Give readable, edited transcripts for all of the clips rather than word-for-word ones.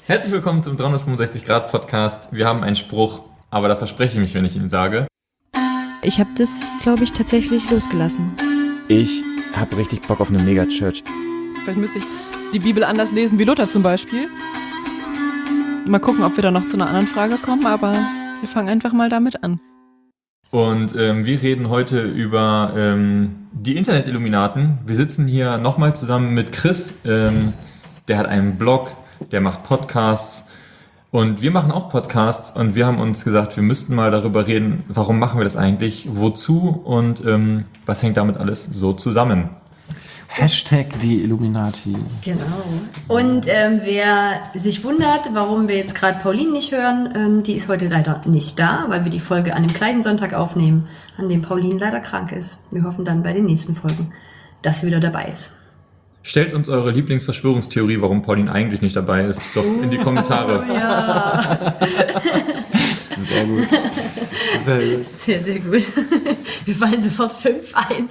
Herzlich willkommen zum 365-Grad-Podcast. Wir haben einen Spruch, aber da verspreche ich mich, wenn ich ihn sage. Ich habe das, glaube ich, tatsächlich losgelassen. Ich habe richtig Bock auf eine Megachurch. Vielleicht müsste ich die Bibel anders lesen wie Luther zum Beispiel. Mal gucken, ob wir da noch zu einer anderen Frage kommen, aber wir fangen einfach mal damit an. Und wir reden heute über die Internet-Illuminaten. Wir sitzen hier nochmal zusammen mit Chris. Der hat einen Blog, der macht Podcasts. Und wir machen auch Podcasts und wir haben uns gesagt, wir müssten mal darüber reden, warum machen wir das eigentlich, wozu und was hängt damit alles so zusammen. Hashtag die Illuminati. Genau. Und wer sich wundert, warum wir jetzt gerade Pauline nicht hören, die ist heute leider nicht da, weil wir die Folge an dem gleichen Sonntag aufnehmen, an dem Pauline leider krank ist. Wir hoffen dann bei den nächsten Folgen, dass sie wieder dabei ist. Stellt uns eure Lieblingsverschwörungstheorie, warum Pauline eigentlich nicht dabei ist, doch in die Kommentare. Ja. Sehr gut. Sehr gut. Sehr, sehr gut. Wir fallen sofort 5 ein.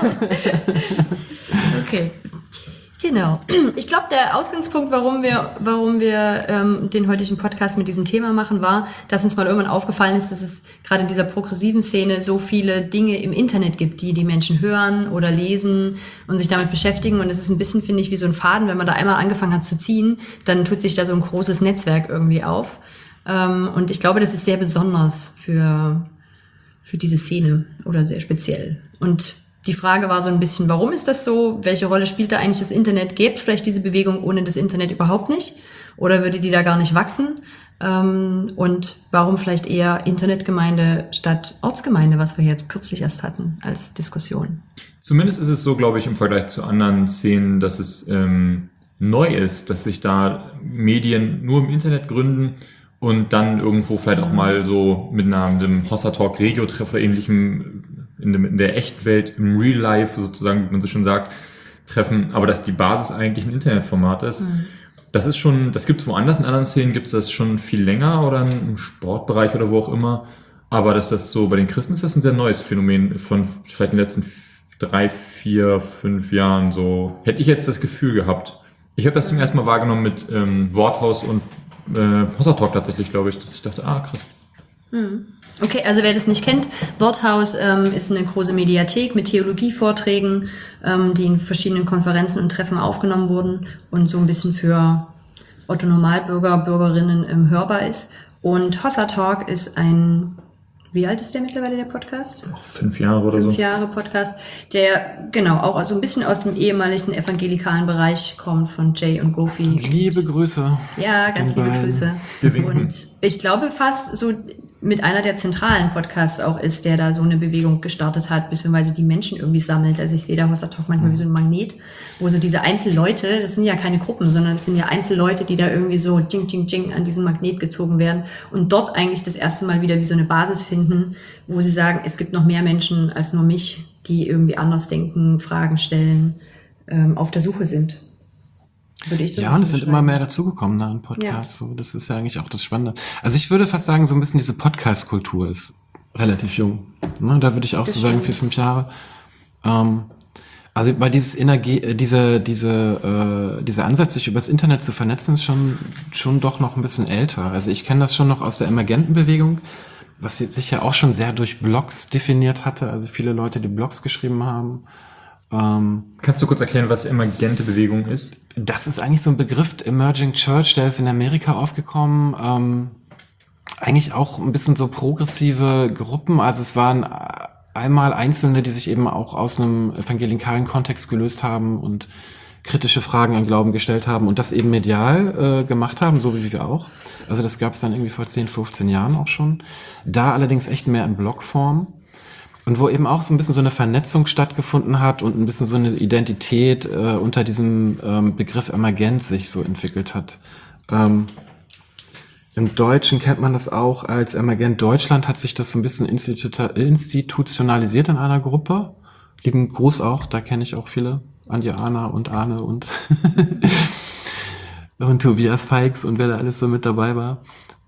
Okay. Genau. Ich glaube, der Ausgangspunkt, warum wir den heutigen Podcast mit diesem Thema machen, war, dass uns mal irgendwann aufgefallen ist, dass es gerade in dieser progressiven Szene so viele Dinge im Internet gibt, die Menschen hören oder lesen und sich damit beschäftigen. Und es ist ein bisschen, finde ich, wie so ein Faden. Wenn man da einmal angefangen hat zu ziehen, dann tut sich da so ein großes Netzwerk irgendwie auf. Und ich glaube, das ist sehr besonders für diese Szene oder sehr speziell. Und die Frage war so ein bisschen, warum ist das so? Welche Rolle spielt da eigentlich das Internet? Gäbe es vielleicht diese Bewegung ohne das Internet überhaupt nicht? Oder würde die da gar nicht wachsen? Und warum vielleicht eher Internetgemeinde statt Ortsgemeinde, was wir jetzt kürzlich erst hatten als Diskussion? Zumindest ist es so, glaube ich, im Vergleich zu anderen Szenen, dass es neu ist, dass sich da Medien nur im Internet gründen und dann irgendwo vielleicht auch mal so mit einem Hossa-Talk Regio-Treff oder ähnlichem in der echten Welt, im Real Life sozusagen, wie man so schon sagt, treffen, aber dass die Basis eigentlich ein Internetformat ist. Das ist schon, das gibt es woanders, in anderen Szenen gibt es das schon viel länger oder im Sportbereich oder wo auch immer, aber dass das so bei den Christen ist, das ein sehr neues Phänomen von vielleicht in den letzten 3, 4, 5 Jahren so, hätte ich jetzt das Gefühl gehabt. Ich habe das zum ersten Mal wahrgenommen mit Worthaus und Hossa Talk tatsächlich, glaube ich, dass ich dachte, krass. Okay, also wer das nicht kennt, Worthaus ist eine große Mediathek mit Theologievorträgen, die in verschiedenen Konferenzen und Treffen aufgenommen wurden und so ein bisschen für Otto Normalbürger, Bürgerinnen hörbar ist. Und Hossa Talk ist wie alt ist der mittlerweile, der Podcast? 5 Jahre oder so. 5 Jahre Podcast, der genau auch so ein bisschen aus dem ehemaligen evangelikalen Bereich kommt von Jay und Gofi. Liebe Grüße. Ja, ganz liebe Grüße. Und ich glaube fast so mit einer der zentralen Podcasts auch ist, der da so eine Bewegung gestartet hat, beziehungsweise die Menschen irgendwie sammelt. Also ich sehe da Hossa Talk manchmal wie so ein Magnet, wo so diese Einzelleute, das sind ja keine Gruppen, sondern es sind ja Einzelleute, die da irgendwie so ding, ding, ding an diesen Magnet gezogen werden und dort eigentlich das erste Mal wieder wie so eine Basis finden, wo sie sagen, es gibt noch mehr Menschen als nur mich, die irgendwie anders denken, Fragen stellen, auf der Suche sind. Würde ich so Ja, und es sind immer mehr dazugekommen an Podcasts. Ja. So, das ist ja eigentlich auch das Spannende. Also ich würde fast sagen, so ein bisschen diese Podcast-Kultur ist relativ jung. Ne, da würde ich auch so sagen, 4, 5 Jahre. Also bei dieser Ansatz, sich übers Internet zu vernetzen, ist schon doch noch ein bisschen älter. Also ich kenne das schon noch aus der Emergentenbewegung, was jetzt sich ja auch schon sehr durch Blogs definiert hatte. Also viele Leute, die Blogs geschrieben haben. Kannst du kurz erklären, was emergente Bewegung ist? Das ist eigentlich so ein Begriff, Emerging Church, der ist in Amerika aufgekommen. Eigentlich auch ein bisschen so progressive Gruppen. Also es waren einmal Einzelne, die sich eben auch aus einem evangelikalen Kontext gelöst haben und kritische Fragen an Glauben gestellt haben und das eben medial gemacht haben, so wie wir auch. Also das gab es dann irgendwie vor 10, 15 Jahren auch schon. Da allerdings echt mehr in Blogform. Und wo eben auch so ein bisschen so eine Vernetzung stattgefunden hat und ein bisschen so eine Identität unter diesem Begriff Emergent sich so entwickelt hat. Im Deutschen kennt man das auch als Emergent Deutschland, hat sich das so ein bisschen institutionalisiert in einer Gruppe. Lieben Gruß auch, da kenne ich auch viele. Anna und Arne und und Tobias Feix und wer da alles so mit dabei war.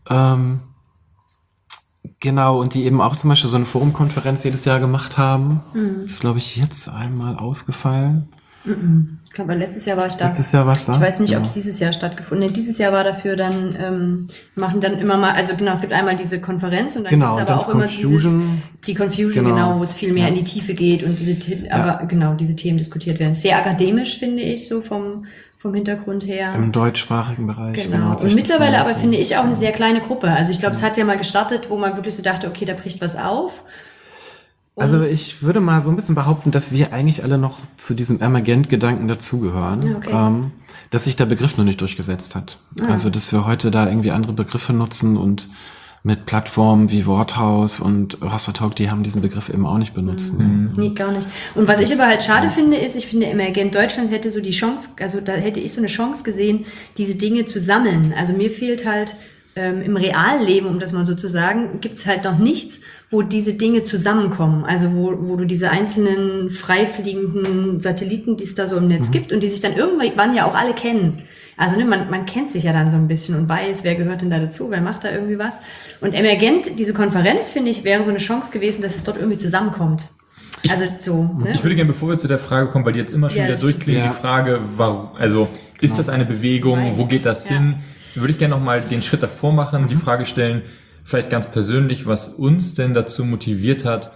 Genau, und die eben auch zum Beispiel so eine Forumkonferenz jedes Jahr gemacht haben. Ist, glaube ich, jetzt einmal ausgefallen. Ich glaube, letztes Jahr war ich da. Letztes Jahr warst du da? Ich weiß nicht, ob es Genau. dieses Jahr stattgefunden hat. Dieses Jahr war dafür dann, machen dann immer mal, also genau, es gibt einmal diese Konferenz und dann Genau, gibt's und aber dann auch immer Confusion. die Confusion, genau, wo es viel mehr in die Tiefe geht und diese Themen diskutiert werden. Sehr akademisch, finde ich, so vom Hintergrund her. Im deutschsprachigen Bereich. Genau. hat sich Und das mittlerweile so ein aber bisschen- finde ich auch eine sehr kleine Gruppe. Also ich glaube, es hat ja mal gestartet, wo man wirklich so dachte, okay, da bricht was auf. Und Also ich würde mal so ein bisschen behaupten, dass wir eigentlich alle noch zu diesem Emergent-Gedanken dazugehören, Ja, okay. dass sich der Begriff noch nicht durchgesetzt hat. Also dass wir heute da irgendwie andere Begriffe nutzen und mit Plattformen wie Worthaus und Hossa-Talk, die haben diesen Begriff eben auch nicht benutzt. Ne? Nee, gar nicht. Und was ich aber halt schade finde, ist, ich finde, Emergent Deutschland hätte so die Chance, also da hätte ich so eine Chance gesehen, diese Dinge zu sammeln. Also mir fehlt halt im Realleben, um das mal so zu sagen, gibt's halt noch nichts, wo diese Dinge zusammenkommen. Also wo du diese einzelnen freifliegenden Satelliten, die es da so im Netz gibt und die sich dann irgendwann ja auch alle kennen. Also ne, man kennt sich ja dann so ein bisschen und weiß, wer gehört denn da dazu, wer macht da irgendwie was. Und Emergent, diese Konferenz, finde ich, wäre so eine Chance gewesen, dass es dort irgendwie zusammenkommt. Also so. Ne? Ich würde gerne, bevor wir zu der Frage kommen, weil die jetzt immer schon Ja, wieder das durchklingt, stimmt. die Frage, warum, also ist das eine Bewegung, wo geht das Ja. hin? Würde ich gerne nochmal den Schritt davor machen, die Frage stellen, vielleicht ganz persönlich, was uns denn dazu motiviert hat,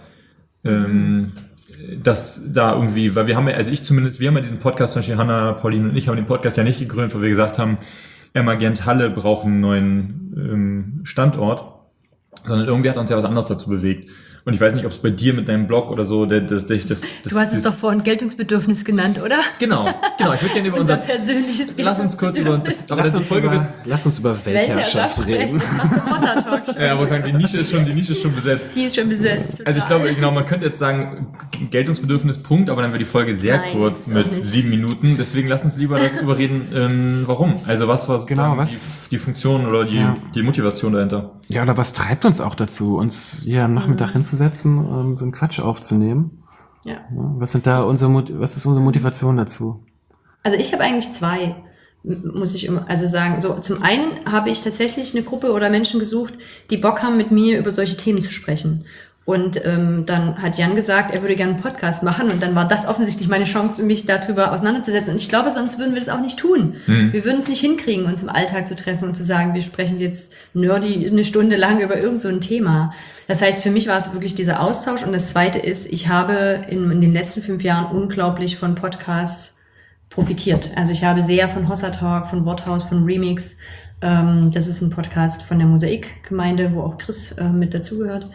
dass da irgendwie, weil wir haben ja, also ich zumindest, wir haben ja diesen Podcast, zum Beispiel Hanna, Pauline und ich haben den Podcast ja nicht gegründet, weil wir gesagt haben, Emergent Halle braucht einen neuen Standort, sondern irgendwie hat uns ja was anderes dazu bewegt. Und ich weiß nicht, ob es bei dir mit deinem Blog oder so, Du hast es doch vorhin Geltungsbedürfnis genannt, oder? Genau. Ich würde gerne über Unser unser, persönliches lass uns kurz über, aber Lass die uns, Folge wird, lass uns über Weltherrschaft reden. Das macht Hossa-Talk. ja, wo sagen, die Nische ist schon besetzt. Die ist schon besetzt. Also ich glaube, genau, man könnte jetzt sagen, Geltungsbedürfnis, Punkt, aber dann wäre die Folge sehr Nein, kurz ist auch mit nicht. 7 Minuten. Deswegen lass uns lieber darüber reden, warum. Also was war Genau, sozusagen was- die Funktion oder Ja. die Motivation dahinter? Ja, oder was treibt uns auch dazu, uns hier am Nachmittag hinzusetzen, so einen Quatsch aufzunehmen? Ja. Ja, was ist unsere Motivation dazu? Also ich habe eigentlich zwei, muss ich also sagen. So, zum einen habe ich tatsächlich eine Gruppe oder Menschen gesucht, die Bock haben, mit mir über solche Themen zu sprechen. Und dann hat Jan gesagt, er würde gerne einen Podcast machen und dann war das offensichtlich meine Chance, mich darüber auseinanderzusetzen. Und ich glaube, sonst würden wir das auch nicht tun. Wir würden es nicht hinkriegen, uns im Alltag zu treffen und zu sagen, wir sprechen jetzt nerdy eine Stunde lang über irgend so ein Thema. Das heißt, für mich war es wirklich dieser Austausch. Und das Zweite ist, ich habe in den letzten 5 Jahren unglaublich von Podcasts profitiert. Also ich habe sehr von Hossa-Talk, von Worthaus, von Remix. Das ist ein Podcast von der Mosaik-Gemeinde, wo auch Chris mit dazugehört.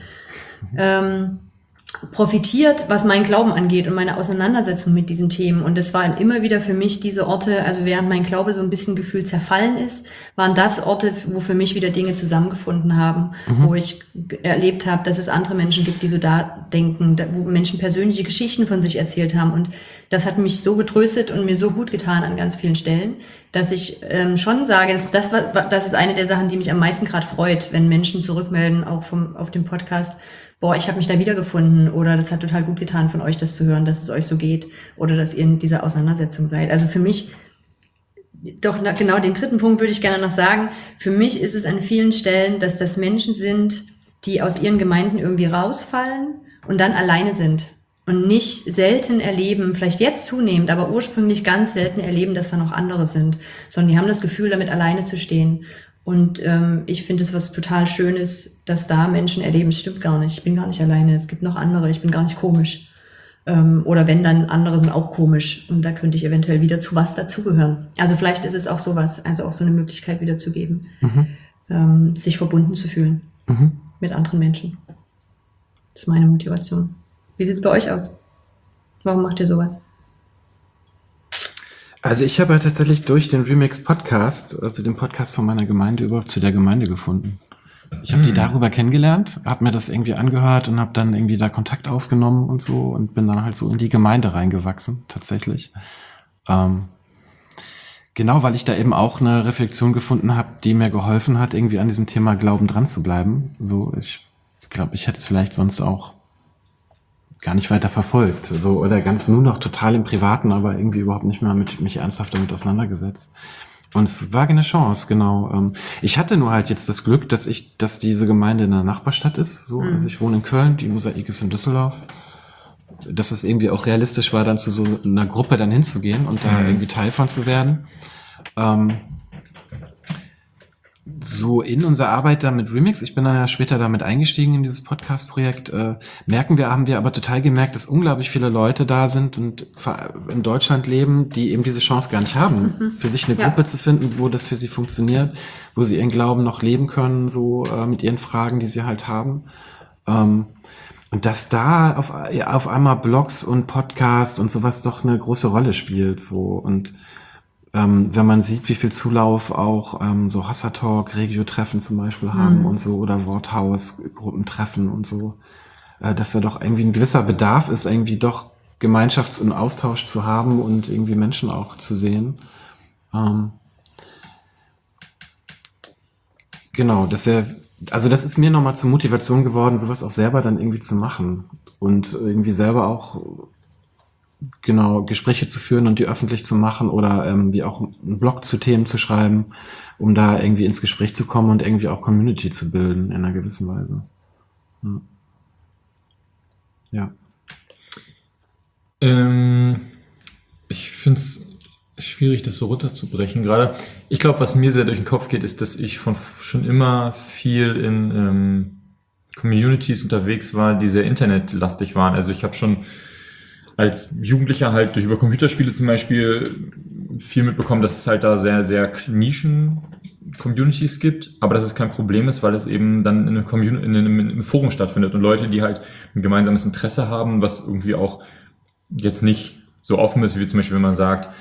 Profitiert, was meinen Glauben angeht und meine Auseinandersetzung mit diesen Themen. Und das waren immer wieder für mich diese Orte, also während mein Glaube so ein bisschen gefühlt zerfallen ist, waren das Orte, wo für mich wieder Dinge zusammengefunden haben, wo ich erlebt habe, dass es andere Menschen gibt, die so da denken, wo Menschen persönliche Geschichten von sich erzählt haben. Und das hat mich so getröstet und mir so gut getan an ganz vielen Stellen, dass ich schon sage, das ist eine der Sachen, die mich am meisten gerade freut, wenn Menschen zurückmelden, auch auf dem Podcast, boah, ich habe mich da wiedergefunden oder das hat total gut getan von euch, das zu hören, dass es euch so geht oder dass ihr in dieser Auseinandersetzung seid. Also für mich, doch genau den dritten Punkt würde ich gerne noch sagen, für mich ist es an vielen Stellen, dass das Menschen sind, die aus ihren Gemeinden irgendwie rausfallen und dann alleine sind und nicht selten erleben, vielleicht jetzt zunehmend, aber ursprünglich ganz selten erleben, dass da noch andere sind, sondern die haben das Gefühl, damit alleine zu stehen. Und ich finde es was total Schönes, dass da Menschen erleben, es stimmt gar nicht, ich bin gar nicht alleine, es gibt noch andere, ich bin gar nicht komisch. Oder wenn, dann andere sind auch komisch und da könnte ich eventuell wieder zu was dazugehören. Also vielleicht ist es auch sowas, also auch so eine Möglichkeit wiederzugeben, sich verbunden zu fühlen mit anderen Menschen. Das ist meine Motivation. Wie sieht es bei euch aus? Warum macht ihr sowas? Also ich habe ja tatsächlich durch den Remix-Podcast, also den Podcast von meiner Gemeinde, überhaupt zu der Gemeinde gefunden. Ich habe die darüber kennengelernt, habe mir das irgendwie angehört und habe dann irgendwie da Kontakt aufgenommen und so und bin dann halt so in die Gemeinde reingewachsen, tatsächlich. Genau, weil ich da eben auch eine Reflexion gefunden habe, die mir geholfen hat, irgendwie an diesem Thema Glauben dran zu bleiben. So, ich glaube, ich hätte es vielleicht sonst auch gar nicht weiter verfolgt, so, oder ganz nur noch total im Privaten, aber irgendwie überhaupt nicht mehr mich ernsthaft damit auseinandergesetzt. Und es war eine Chance, genau. Ich hatte nur halt jetzt das Glück, dass diese Gemeinde in der Nachbarstadt ist, so. Also ich wohne in Köln, die Mosaik ist in Düsseldorf. dass es irgendwie auch realistisch war, dann zu so einer Gruppe dann hinzugehen und da irgendwie Teil von zu werden. So in unserer Arbeit da mit Remix, ich bin dann ja später damit eingestiegen in dieses Podcast-Projekt, haben wir aber total gemerkt, dass unglaublich viele Leute da sind und in Deutschland leben, die eben diese Chance gar nicht haben, für sich eine Gruppe zu finden, wo das für sie funktioniert, wo sie ihren Glauben noch leben können, so mit ihren Fragen, die sie halt haben. Und dass da auf einmal Blogs und Podcasts und sowas doch eine große Rolle spielt, so. Und wenn man sieht, wie viel Zulauf auch so Hassertalk, Regio-Treffen zum Beispiel haben und so, oder Worthaus-Gruppentreffen und so, dass da doch irgendwie ein gewisser Bedarf ist, irgendwie doch Gemeinschafts- und Austausch zu haben und irgendwie Menschen auch zu sehen. Genau, das ist mir nochmal zur Motivation geworden, sowas auch selber dann irgendwie zu machen und irgendwie selber auch Gespräche zu führen und die öffentlich zu machen oder wie auch einen Blog zu Themen zu schreiben, um da irgendwie ins Gespräch zu kommen und irgendwie auch Community zu bilden in einer gewissen Weise. Ja. Ich finde es schwierig, das so runterzubrechen gerade. Ich glaube, was mir sehr durch den Kopf geht, ist, dass ich schon immer viel in Communities unterwegs war, die sehr internetlastig waren. Also ich habe schon als Jugendlicher halt über Computerspiele zum Beispiel viel mitbekommen, dass es halt da sehr, sehr Nischen-Communities gibt, aber dass es kein Problem ist, weil es eben dann in einem Forum stattfindet und Leute, die halt ein gemeinsames Interesse haben, was irgendwie auch jetzt nicht so offen ist, wie zum Beispiel, wenn man sagt,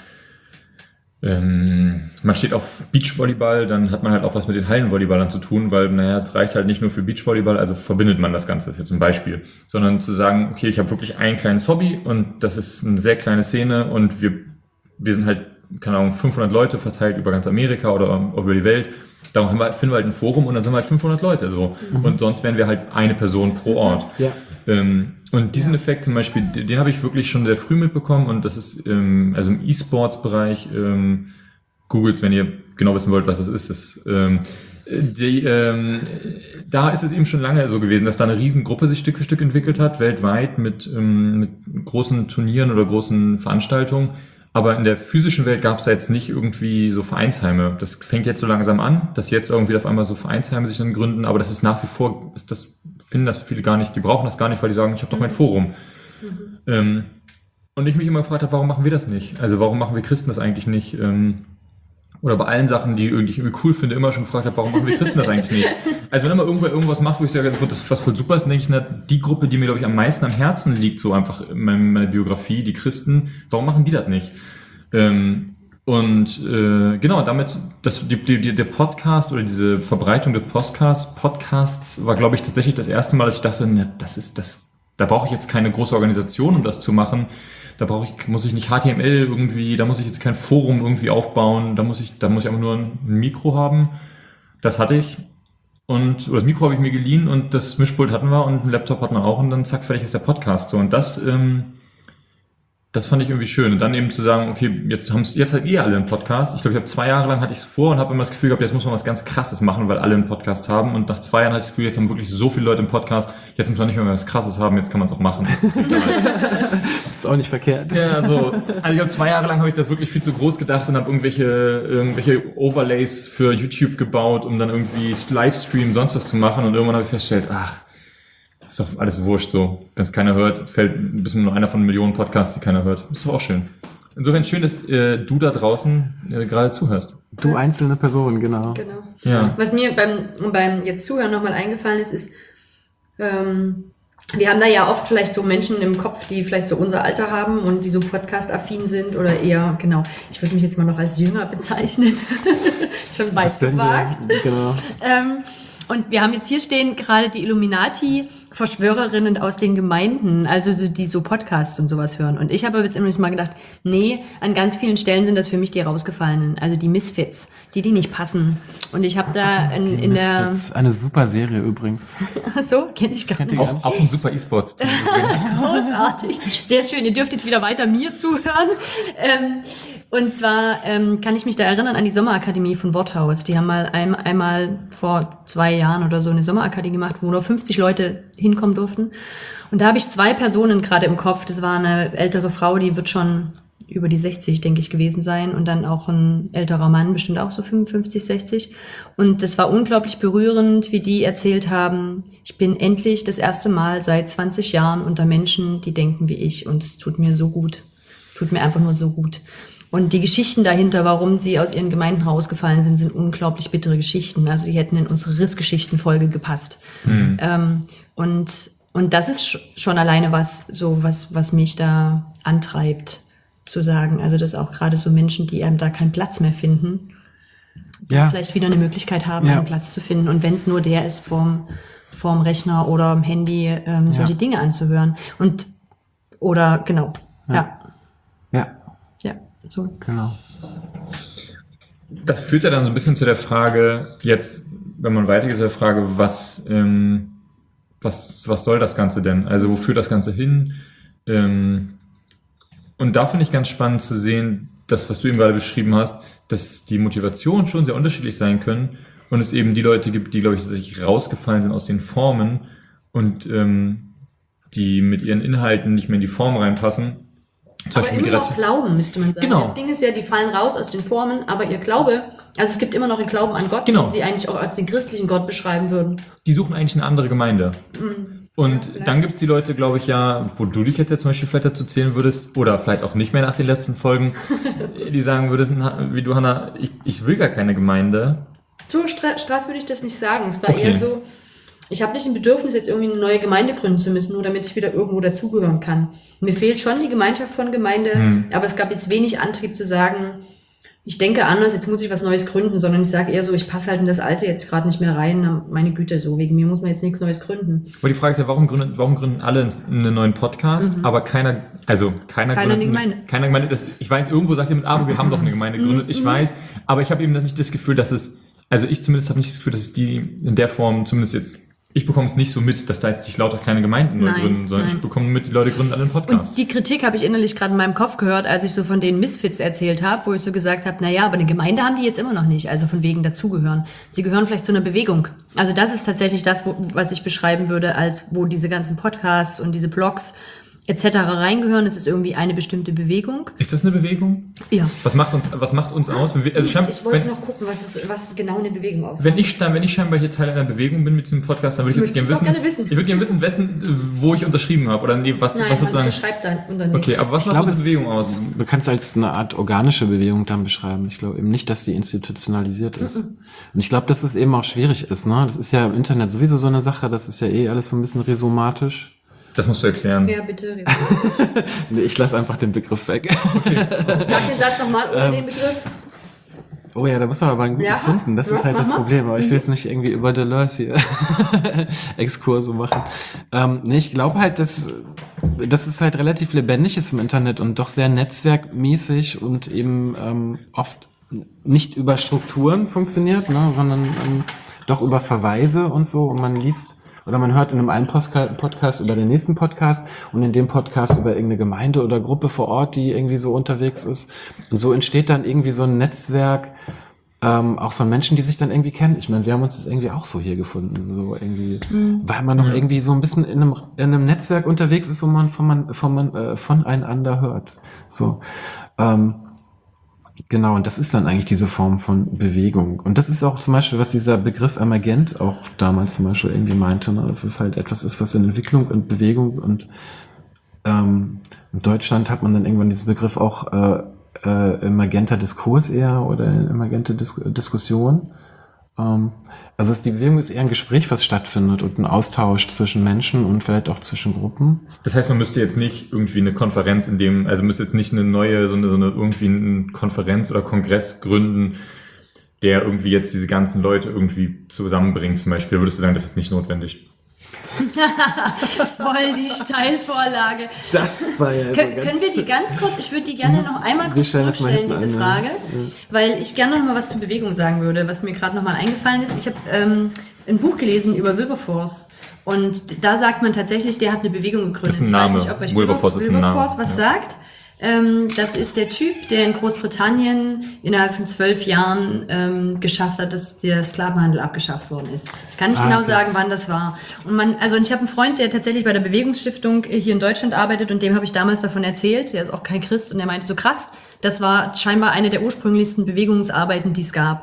man steht auf Beachvolleyball, dann hat man halt auch was mit den Hallenvolleyballern zu tun, weil, es reicht halt nicht nur für Beachvolleyball, also verbindet man das Ganze, das ist jetzt ein Beispiel, sondern zu sagen, okay, ich habe wirklich ein kleines Hobby und das ist eine sehr kleine Szene und wir sind halt, keine Ahnung, 500 Leute verteilt über ganz Amerika oder über die Welt. Darum finden wir halt ein Forum und dann sind wir halt 500 Leute so. Und sonst wären wir halt eine Person pro Ort. Ja. Und diesen Effekt zum Beispiel, den habe ich wirklich schon sehr früh mitbekommen und das ist also im E-Sports-Bereich, Googles, wenn ihr genau wissen wollt, was das ist. Da ist es eben schon lange so gewesen, dass da eine Riesengruppe sich Stück für Stück entwickelt hat, weltweit mit großen Turnieren oder großen Veranstaltungen. Aber in der physischen Welt gab es da jetzt nicht irgendwie so Vereinsheime. Das fängt jetzt so langsam an, dass jetzt irgendwie auf einmal so Vereinsheime sich dann gründen, aber das ist nach wie vor, finden das viele gar nicht, die brauchen das gar nicht, weil die sagen, ich habe doch mein Forum. Und ich mich immer gefragt habe, warum machen wir das nicht? Also warum machen wir Christen das eigentlich nicht? Oder bei allen Sachen, die ich irgendwie cool finde, immer schon gefragt habe, warum machen wir Christen das eigentlich nicht? Also wenn immer irgendwas macht, wo ich sage, das ist was voll super ist, dann denke ich, die Gruppe, die mir, glaube ich, am meisten am Herzen liegt, so einfach in meiner Biografie, die Christen, warum machen die das nicht? Genau, damit, der Podcast oder diese Verbreitung der Podcasts war, glaube ich, tatsächlich das erste Mal, dass ich dachte, da brauche ich jetzt keine große Organisation, um das zu machen. Muss ich nicht HTML irgendwie, da muss ich jetzt kein Forum irgendwie aufbauen, da muss ich einfach nur ein Mikro haben. Das hatte ich. Oder das Mikro habe ich mir geliehen und das Mischpult hatten wir und einen Laptop hat man auch und dann zack, fertig ist der Podcast. So, und das fand ich irgendwie schön. Und dann eben zu sagen, okay, jetzt halt alle einen Podcast. Ich glaube, ich habe 2 Jahre lang hatte ich es vor und habe immer das Gefühl gehabt, jetzt muss man was ganz Krasses machen, weil alle einen Podcast haben. Und nach 2 Jahren hatte ich das Gefühl, jetzt haben wirklich so viele Leute einen Podcast, jetzt muss man nicht mehr was Krasses haben, jetzt kann man es auch machen. Das ist auch nicht verkehrt. Ja, so. Also ich habe 2 Jahre lang habe ich da wirklich viel zu groß gedacht und habe irgendwelche Overlays für YouTube gebaut, um dann irgendwie Livestream, sonst was zu machen. Und irgendwann habe ich festgestellt, ist doch alles wurscht so. Wenn es keiner hört, bist du nur einer von Millionen Podcasts, die keiner hört. Ist doch auch schön. Insofern schön, dass du da draußen gerade zuhörst. Du einzelne Person, genau. Ja. Was mir beim jetzt Zuhören nochmal eingefallen ist, wir haben da ja oft vielleicht so Menschen im Kopf, die vielleicht so unser Alter haben und die so podcast-affin sind oder eher, genau, ich würde mich jetzt mal noch als jünger bezeichnen. Schon weit gewagt. Genau. Und wir haben jetzt hier stehen gerade die Illuminati-Verschwörerinnen aus den Gemeinden, also so, die so Podcasts und sowas hören. Und ich habe jetzt immer mal gedacht, nee, an ganz vielen Stellen sind das für mich die rausgefallenen, also die Misfits, die nicht passen. Und ich habe da in der... Eine super Serie übrigens. Ach so, kenne ich gar nicht. Auch ein super E-Sports-Team übrigens. Großartig. Sehr schön, ihr dürft jetzt wieder weiter mir zuhören. Und zwar kann ich mich da erinnern an die Sommerakademie von Worthaus. Die haben mal einmal vor 2 Jahren oder so eine Sommerakademie gemacht, wo nur 50 Leute hinkommen durften. Und da habe ich 2 Personen gerade im Kopf. Das war eine ältere Frau, die wird schon über die 60, denke ich, gewesen sein. Und dann auch ein älterer Mann, bestimmt auch so 55, 60. Und das war unglaublich berührend, wie die erzählt haben, ich bin endlich das erste Mal seit 20 Jahren unter Menschen, die denken wie ich. Und es tut mir so gut. Es tut mir einfach nur so gut. Und die Geschichten dahinter, warum sie aus ihren Gemeinden rausgefallen sind, sind unglaublich bittere Geschichten. Also die hätten in unsere Rissgeschichtenfolge gepasst. Und das ist schon alleine was mich da antreibt, zu sagen. Also dass auch gerade so Menschen, die einem da keinen Platz mehr finden, vielleicht wieder eine Möglichkeit haben, einen Platz zu finden. Und wenn es nur der ist, vorm Rechner oder am Handy, solche Dinge anzuhören. So. Genau. Das führt ja dann so ein bisschen zu der Frage, jetzt, wenn man weitergeht, zu der Frage, was soll das Ganze denn? Also wo führt das Ganze hin? Und da finde ich ganz spannend zu sehen, das, was du eben gerade beschrieben hast, dass die Motivationen schon sehr unterschiedlich sein können und es eben die Leute gibt, die, glaube ich, tatsächlich rausgefallen sind aus den Formen und die mit ihren Inhalten nicht mehr in die Form reinpassen. Aber immer noch glauben, müsste man sagen. Genau. Das Ding ist ja, die fallen raus aus den Formen, aber ihr Glaube, also es gibt immer noch einen Glauben an Gott, den sie eigentlich auch als den christlichen Gott beschreiben würden. Die suchen eigentlich eine andere Gemeinde. Und dann gibt's die Leute, glaube ich, ja, wo du dich jetzt ja zum Beispiel vielleicht dazu zählen würdest, oder vielleicht auch nicht mehr nach den letzten Folgen, die sagen würdest, wie du, Hannah, ich will gar keine Gemeinde. So straff würde ich das nicht sagen. Es war eher so, ich habe nicht ein Bedürfnis, jetzt irgendwie eine neue Gemeinde gründen zu müssen, nur damit ich wieder irgendwo dazugehören kann. Mir fehlt schon die Gemeinschaft von Gemeinde, aber es gab jetzt wenig Antrieb zu sagen, ich denke anders, jetzt muss ich was Neues gründen, sondern ich sage eher so, ich passe halt in das Alte jetzt gerade nicht mehr rein, meine Güte, so wegen mir muss man jetzt nichts Neues gründen. Aber die Frage ist ja, warum gründen alle einen neuen Podcast, aber keiner gründet eine Gemeinde. Keiner Gemeinde. Ich weiß, irgendwo sagt jemand, aber wir haben doch eine Gemeinde gegründet, ich weiß, aber ich habe eben nicht das Gefühl, dass es, also ich zumindest habe nicht das Gefühl, dass es die in der Form, zumindest jetzt, ich bekomme es nicht so mit, dass da jetzt sich lauter kleine Gemeinden neu gründen, sondern ich bekomme mit, die Leute gründen alle einen Podcast. Und die Kritik habe ich innerlich gerade in meinem Kopf gehört, als ich so von den Misfits erzählt habe, wo ich so gesagt habe, naja, aber eine Gemeinde haben die jetzt immer noch nicht, also von wegen dazugehören. Sie gehören vielleicht zu einer Bewegung. Also das ist tatsächlich das, was ich beschreiben würde, als wo diese ganzen Podcasts und diese Blogs etc. reingehören. Es ist irgendwie eine bestimmte Bewegung. Ist das eine Bewegung? Ja. Was macht uns aus? Ich wollte noch gucken, was genau eine Bewegung aussieht. Wenn ich scheinbar hier Teil einer Bewegung bin mit diesem Podcast, dann würde ich jetzt gerne wissen. Ich würde gerne wissen, wo ich unterschrieben habe. Oder nee, was sozusagen. Man unterschreibt dann unter nichts. Okay, aber was macht unsere Bewegung aus? Du kannst es als eine Art organische Bewegung dann beschreiben. Ich glaube eben nicht, dass sie institutionalisiert ist. Und ich glaube, dass es eben auch schwierig ist. Ne? Das ist ja im Internet sowieso so eine Sache. Das ist ja alles so ein bisschen rhizomatisch. Das musst du erklären. Ja, bitte. Nee, ich lasse einfach den Begriff weg. Okay. Sag den Satz nochmal ohne den Begriff. Oh ja, da muss man aber einen guten finden. Das ist halt das Problem. Aber ich will jetzt nicht irgendwie über Deleuze hier Exkurse machen. Nee, ich glaube halt, dass es halt relativ lebendig ist im Internet und doch sehr netzwerkmäßig und eben oft nicht über Strukturen funktioniert, ne, sondern doch über Verweise und so. Und man liest oder man hört in einem einen Podcast über den nächsten Podcast und in dem Podcast über irgendeine Gemeinde oder Gruppe vor Ort, die irgendwie so unterwegs ist. Und so entsteht dann irgendwie so ein Netzwerk, auch von Menschen, die sich dann irgendwie kennen. Ich meine, wir haben uns das irgendwie auch so hier gefunden, so irgendwie, weil man doch irgendwie so ein bisschen in einem Netzwerk unterwegs ist, wo man voneinander hört. So, genau, und das ist dann eigentlich diese Form von Bewegung. Und das ist auch zum Beispiel, was dieser Begriff Emergent auch damals zum Beispiel irgendwie meinte, ne? Dass es halt etwas ist, was in Entwicklung und Bewegung und in Deutschland hat man dann irgendwann diesen Begriff auch emergenter Diskurs eher oder emergente Diskussion. Also die Bewegung ist eher ein Gespräch, was stattfindet und ein Austausch zwischen Menschen und vielleicht auch zwischen Gruppen. Das heißt, man müsste jetzt nicht irgendwie eine Konferenz müsste jetzt nicht eine neue, so eine irgendwie eine Konferenz oder Kongress gründen, der irgendwie jetzt diese ganzen Leute irgendwie zusammenbringt zum Beispiel. Würdest du sagen, das ist nicht notwendig? Voll die Steilvorlage. Das war ja können wir die ganz kurz, ich würde die gerne noch einmal kurz zurückstellen, diese Frage, weil ich gerne noch mal was zur Bewegung sagen würde, was mir gerade noch mal eingefallen ist. Ich habe ein Buch gelesen über Wilberforce und da sagt man tatsächlich, der hat eine Bewegung gegründet. Das ist ein Name. Ich weiß nicht, ob euch Wilberforce ist ein Name. Was sagt. Das ist der Typ, der in Großbritannien innerhalb von 12 Jahren geschafft hat, dass der Sklavenhandel abgeschafft worden ist. Ich kann nicht genau sagen, wann das war. Und ich habe einen Freund, der tatsächlich bei der Bewegungsstiftung hier in Deutschland arbeitet und dem habe ich damals davon erzählt. Der ist auch kein Christ und der meinte so krass, das war scheinbar eine der ursprünglichsten Bewegungsarbeiten, die es gab.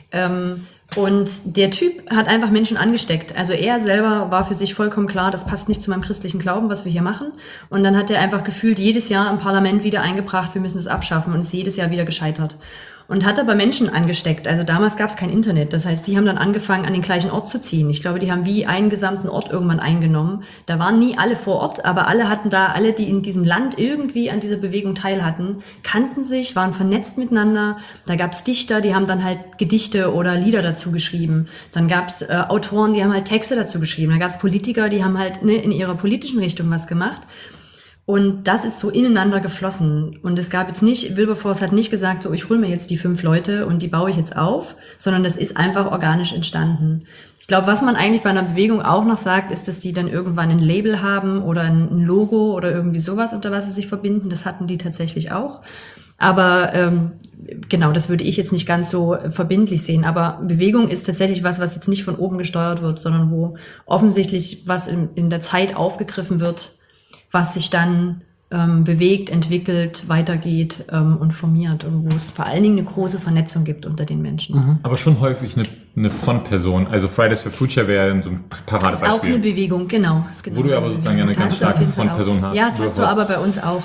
Und der Typ hat einfach Menschen angesteckt. Also er selber war für sich vollkommen klar, das passt nicht zu meinem christlichen Glauben, was wir hier machen. Und dann hat er einfach gefühlt jedes Jahr im Parlament wieder eingebracht, wir müssen das abschaffen, und ist jedes Jahr wieder gescheitert. Und hat aber Menschen angesteckt. Also damals gab es kein Internet. Das heißt, die haben dann angefangen, an den gleichen Ort zu ziehen. Ich glaube, die haben wie einen gesamten Ort irgendwann eingenommen. Da waren nie alle vor Ort, aber alle, die in diesem Land irgendwie an dieser Bewegung teil hatten, kannten sich, waren vernetzt miteinander. Da gab es Dichter, die haben dann halt Gedichte oder Lieder dazu geschrieben. Dann gab es Autoren, die haben halt Texte dazu geschrieben. Da gab es Politiker, die haben halt in ihrer politischen Richtung was gemacht. Und das ist so ineinander geflossen. Und es gab jetzt nicht, Wilberforce hat nicht gesagt, so, ich hole mir jetzt die 5 Leute und die baue ich jetzt auf, sondern das ist einfach organisch entstanden. Ich glaube, was man eigentlich bei einer Bewegung auch noch sagt, ist, dass die dann irgendwann ein Label haben oder ein Logo oder irgendwie sowas, unter was sie sich verbinden. Das hatten die tatsächlich auch. Aber genau, das würde ich jetzt nicht ganz so verbindlich sehen. Aber Bewegung ist tatsächlich was jetzt nicht von oben gesteuert wird, sondern wo offensichtlich was in der Zeit aufgegriffen wird, was sich dann bewegt, entwickelt, weitergeht und formiert und wo es vor allen Dingen eine große Vernetzung gibt unter den Menschen. Aber schon häufig eine Frontperson. Also Fridays for Future wäre so ein Paradebeispiel. Das ist auch eine Bewegung, genau. Wo du aber sozusagen eine ganz starke Frontperson hast. Ja, das hast du aber bei uns auch.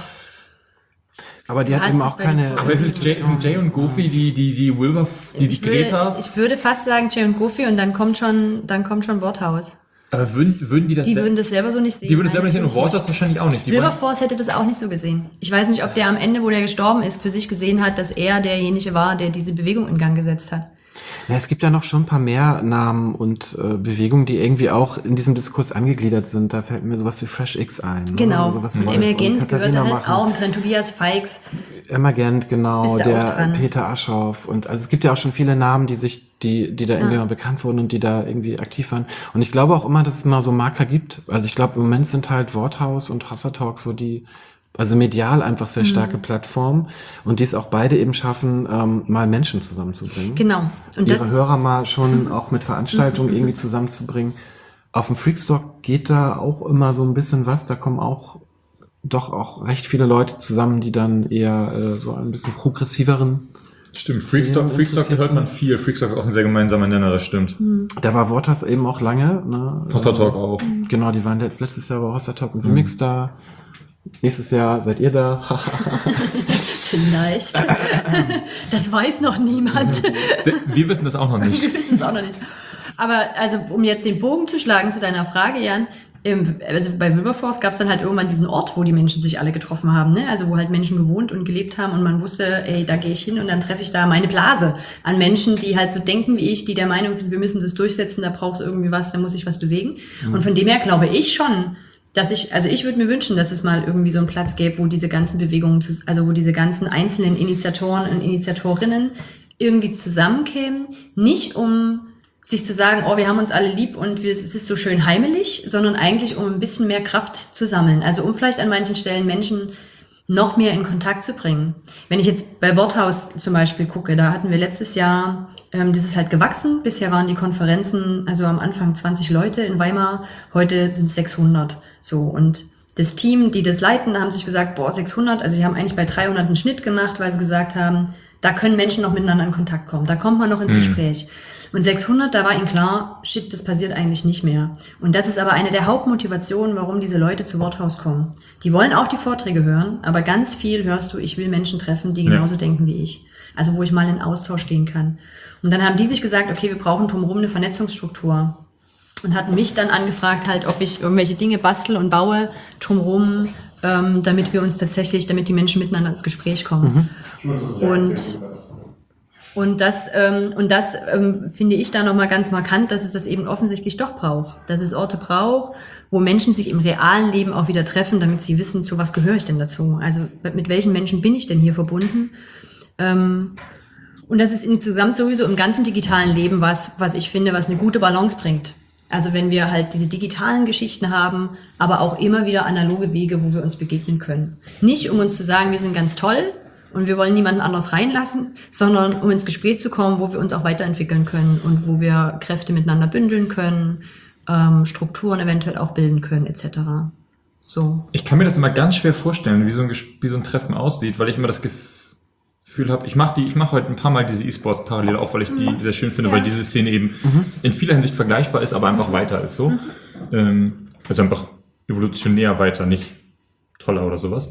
Aber die hat eben auch keine... Aber es sind Jay und Goofy, die Wilbur, die Gretas. Ich würde fast sagen Jay und Goofy und dann kommt schon Worthaus. Aber würden die das... Die würden das selber so nicht sehen. Die würden das selber nicht sehen und Waters wahrscheinlich auch nicht. Wilberforce hätte das auch nicht so gesehen. Ich weiß nicht, ob der am Ende, wo der gestorben ist, für sich gesehen hat, dass er derjenige war, der diese Bewegung in Gang gesetzt hat. Ja, es gibt ja noch schon ein paar mehr Namen und Bewegungen, die irgendwie auch in diesem Diskurs angegliedert sind. Da fällt mir sowas wie Fresh X ein. Genau. Ne? Sowas und Emergent gehört da halt auch. Und dann Tobias Feix. Emergent, genau. Ist der Peter Aschoff. Und also es gibt ja auch schon viele Namen, die da irgendwie mal bekannt wurden und die da irgendwie aktiv waren. Und ich glaube auch immer, dass es mal so Marker gibt. Also ich glaube, im Moment sind halt Worthaus und Hassertalk so die, also medial einfach sehr starke Plattformen und die es auch beide eben schaffen, mal Menschen zusammenzubringen. Genau. Und ihre Hörer mal schon auch mit Veranstaltungen irgendwie zusammenzubringen. Auf dem Freakstock geht da auch immer so ein bisschen was. Da kommen doch auch recht viele Leute zusammen, die dann eher so ein bisschen progressiveren... Stimmt, Freakstock hört man viel. Freakstock ist auch ein sehr gemeinsamer Nenner, das stimmt. Da war Waters eben auch lange. Ne? Hassertalk auch. Genau, die waren jetzt letztes Jahr bei Hassertalk und Remix da. Nächstes Jahr seid ihr da. Vielleicht. Das weiß noch niemand. Wir wissen das auch noch nicht. Wir wissen es auch noch nicht. Aber also, um jetzt den Bogen zu schlagen zu deiner Frage, Jan, also bei Wilberforce gab es dann halt irgendwann diesen Ort, wo die Menschen sich alle getroffen haben, ne? Also wo halt Menschen gewohnt und gelebt haben und man wusste, ey, da gehe ich hin und dann treffe ich da meine Blase an Menschen, die halt so denken wie ich, die der Meinung sind, wir müssen das durchsetzen, da braucht es irgendwie was, da muss ich was bewegen. Und von dem her glaube ich schon, dass ich würde mir wünschen, dass es mal irgendwie so einen Platz gäbe, wo diese ganzen Bewegungen, also wo diese ganzen einzelnen Initiatoren und Initiatorinnen irgendwie zusammenkämen, nicht um sich zu sagen, oh, wir haben uns alle lieb und es ist so schön heimelig, sondern eigentlich um ein bisschen mehr Kraft zu sammeln. Also um vielleicht an manchen Stellen Menschen noch mehr in Kontakt zu bringen. Wenn ich jetzt bei Worthaus zum Beispiel gucke, da hatten wir letztes Jahr, das ist halt gewachsen. Bisher waren die Konferenzen, also am Anfang 20 Leute in Weimar, heute sind es 600. So, und das Team, die das leiten, haben sich gesagt, 600, also die haben eigentlich bei 300 einen Schnitt gemacht, weil sie gesagt haben, da können Menschen noch miteinander in Kontakt kommen, da kommt man noch ins Gespräch. Und 600, da war ihnen klar, shit, das passiert eigentlich nicht mehr. Und das ist aber eine der Hauptmotivationen, warum diese Leute zu Worthaus kommen. Die wollen auch die Vorträge hören, aber ganz viel hörst du, ich will Menschen treffen, die genauso denken wie ich. Also wo ich mal in Austausch gehen kann. Und dann haben die sich gesagt, okay, wir brauchen drumherum eine Vernetzungsstruktur. Und hatten mich dann angefragt, halt, ob ich irgendwelche Dinge bastel und baue drumherum, damit die Menschen miteinander ins Gespräch kommen. Und das finde ich da nochmal ganz markant, dass es das eben offensichtlich doch braucht. Dass es Orte braucht, wo Menschen sich im realen Leben auch wieder treffen, damit sie wissen, zu was gehöre ich denn dazu? Also mit welchen Menschen bin ich denn hier verbunden? Und das ist insgesamt sowieso im ganzen digitalen Leben was ich finde, was eine gute Balance bringt. Also wenn wir halt diese digitalen Geschichten haben, aber auch immer wieder analoge Wege, wo wir uns begegnen können. Nicht, um uns zu sagen, wir sind ganz toll und wir wollen niemanden anders reinlassen, sondern um ins Gespräch zu kommen, wo wir uns auch weiterentwickeln können und wo wir Kräfte miteinander bündeln können, Strukturen eventuell auch bilden können, etc. So. Ich kann mir das immer ganz schwer vorstellen, wie so ein Treffen aussieht, weil ich immer das Gefühl habe, ich mache heute ein paar Mal diese E-Sports parallel auf, weil ich die sehr schön finde, weil diese Szene eben in vieler Hinsicht vergleichbar ist, aber einfach weiter ist so. Also einfach evolutionär weiter, nicht toller oder sowas.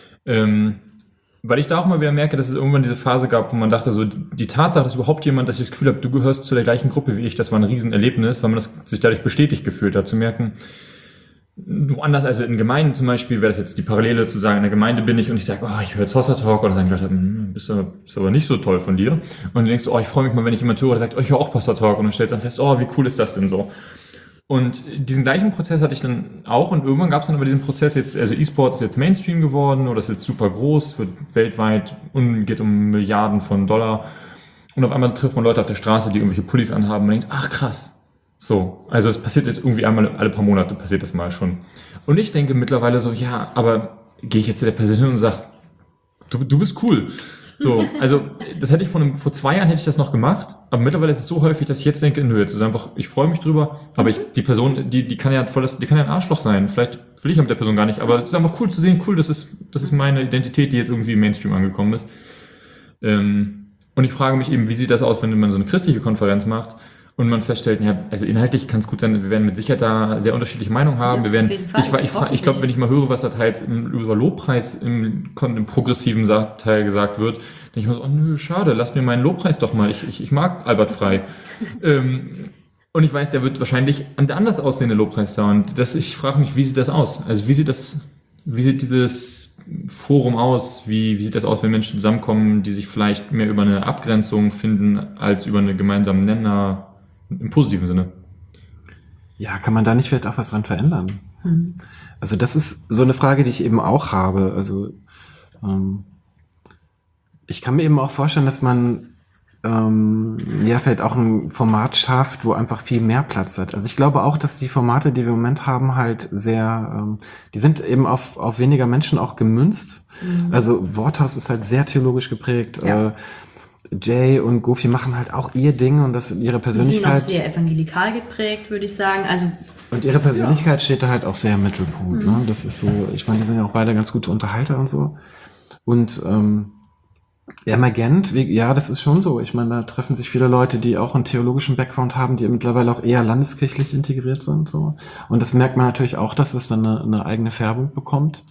Weil ich da auch mal wieder merke, dass es irgendwann diese Phase gab, wo man dachte, so die Tatsache, dass überhaupt jemand, dass ich das Gefühl habe, du gehörst zu der gleichen Gruppe wie ich, das war ein Riesenerlebnis, weil man sich dadurch bestätigt gefühlt hat, zu merken, woanders, also in Gemeinden zum Beispiel, wäre das jetzt die Parallele zu sagen, in der Gemeinde bin ich und ich sage, ich höre jetzt Hossa Talk, oder sagen die Leute, bist aber nicht so toll von dir. Und du denkst, ich freue mich mal, wenn ich jemand höre, der sagt, ich höre auch Hossa Talk, und dann stellst du dann fest, wie cool ist das denn so? Und diesen gleichen Prozess hatte ich dann auch, und irgendwann gab es dann aber diesen Prozess jetzt, also E-Sports ist jetzt Mainstream geworden oder ist jetzt super groß, wird weltweit und geht um Milliarden von Dollar, und auf einmal trifft man Leute auf der Straße, die irgendwelche Pullis anhaben und denkt, ach krass. So, also es passiert jetzt irgendwie einmal alle paar Monate passiert das mal schon. Und ich denke mittlerweile so, ja, aber gehe ich jetzt zu der Person hin und sage, du bist cool. So, also das hätte ich vor 2 Jahren hätte ich das noch gemacht, aber mittlerweile ist es so häufig, dass ich jetzt denke, nö, jetzt ist einfach, ich freue mich drüber, aber die Person, die kann ja ein Arschloch sein. Vielleicht will ich ja mit der Person gar nicht, aber es ist einfach cool zu sehen, cool, das ist meine Identität, die jetzt irgendwie im Mainstream angekommen ist. Und ich frage mich eben, wie sieht das aus, wenn man so eine christliche Konferenz macht? Und man feststellt, ja, also inhaltlich kann es gut sein, wir werden mit Sicherheit da sehr unterschiedliche Meinungen haben. Ja, ich glaube, wenn ich mal höre, was da teils über Lobpreis im progressiven Teil gesagt wird, denke ich mir so, nö, schade, lass mir meinen Lobpreis doch mal. Ich mag Albert Frei. Und ich weiß, der wird wahrscheinlich ein anders aussehende Lobpreis da. Und ich frage mich, wie sieht das aus? Also wie sieht dieses Forum aus? Wie sieht das aus, wenn Menschen zusammenkommen, die sich vielleicht mehr über eine Abgrenzung finden, als über einen gemeinsamen Nenner? Im positiven Sinne. Ja, kann man da nicht vielleicht auch was dran verändern? Also das ist so eine Frage, die ich eben auch habe. Also ich kann mir eben auch vorstellen, dass man vielleicht auch ein Format schafft, wo einfach viel mehr Platz hat. Also ich glaube auch, dass die Formate, die wir im Moment haben, halt sehr, die sind eben auf weniger Menschen auch gemünzt. Also Worthaus ist halt sehr theologisch geprägt. Ja. Jay und Goofy machen halt auch ihr Ding und das ihre Persönlichkeit. Die sind auch sehr evangelikal geprägt, würde ich sagen. Also und ihre Persönlichkeit steht da halt auch sehr im Mittelpunkt. Ne? Das ist so, ich meine, die sind ja auch beide ganz gute Unterhalter und so. Und Emergent, ja, das ist schon so. Ich meine, da treffen sich viele Leute, die auch einen theologischen Background haben, die mittlerweile auch eher landeskirchlich integriert sind. So. Und das merkt man natürlich auch, dass es dann eine eigene Färbung bekommt.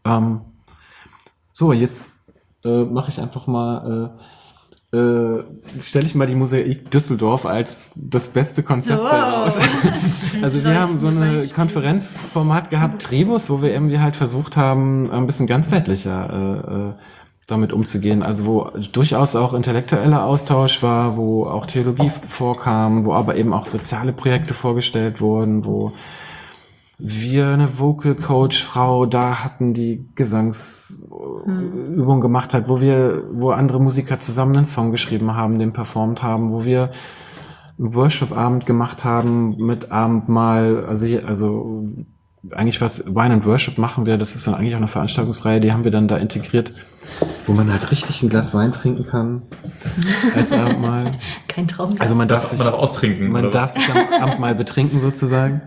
Jetzt mache ich einfach mal... stelle ich mal die Mosaik Düsseldorf als das beste Konzept heraus. Also wir haben so eine Konferenzformat gehabt, Tribus, wo wir irgendwie halt versucht haben, ein bisschen ganzheitlicher damit umzugehen. Also wo durchaus auch intellektueller Austausch war, wo auch Theologie vorkam, wo aber eben auch soziale Projekte vorgestellt wurden, wo wir eine Vocal Coach Frau da hatten, die Gesangsübung gemacht hat, wo andere Musiker zusammen einen Song geschrieben haben, den performt haben, wo wir einen Worship-Abend gemacht haben mit Abendmahl, also eigentlich was Wine and Worship machen wir, das ist dann eigentlich auch eine Veranstaltungsreihe, die haben wir dann da integriert, wo man halt richtig ein Glas Wein trinken kann als Abendmahl. Kein Traum. Also man darf sich austrinken. Man darf sich am Abendmahl betrinken sozusagen.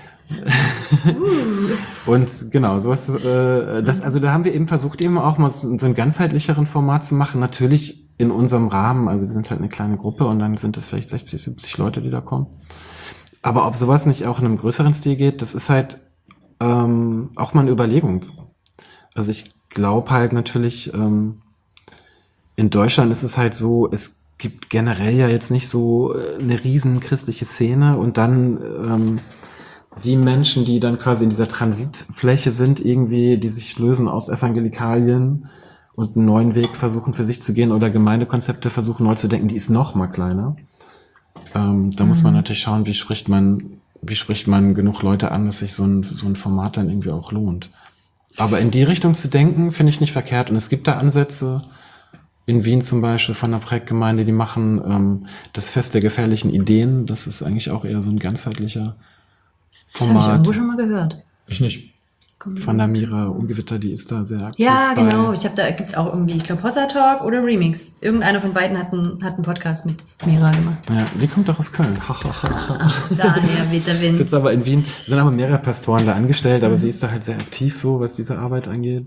Und genau, sowas, also da haben wir eben versucht, eben auch mal so ein ganzheitlicheren Format zu machen, natürlich in unserem Rahmen, also wir sind halt eine kleine Gruppe und dann sind es vielleicht 60, 70 Leute, die da kommen. Aber ob sowas nicht auch in einem größeren Stil geht, das ist halt auch mal eine Überlegung. Also ich glaube halt natürlich, in Deutschland ist es halt so, es gibt generell ja jetzt nicht so eine riesen christliche Szene und dann die Menschen, die dann quasi in dieser Transitfläche sind, irgendwie, die sich lösen aus Evangelikalien und einen neuen Weg versuchen für sich zu gehen oder Gemeindekonzepte versuchen neu zu denken, die ist noch mal kleiner. Da muss man natürlich schauen, wie spricht man genug Leute an, dass sich so ein Format dann irgendwie auch lohnt. Aber in die Richtung zu denken, finde ich nicht verkehrt. Und es gibt da Ansätze. in Wien zum Beispiel von der Projektgemeinde, die machen das Fest der gefährlichen Ideen. Das ist eigentlich auch eher so ein ganzheitlicher Das habe ich Format. irgendwo schon mal gehört. Ich nicht. Von der Mira Ungewitter, die ist da sehr aktiv. Ja, bei. genau. Da gibt's auch irgendwie, ich glaube, Hossa Talk oder Remix. Irgendeiner von beiden hat einen Podcast mit Mira gemacht. Ja, die kommt doch aus Köln. Daher weht der Ist Wind. jetzt aber in Wien, sind aber mehrere Pastoren da angestellt, aber sie ist da halt sehr aktiv so, was diese Arbeit angeht.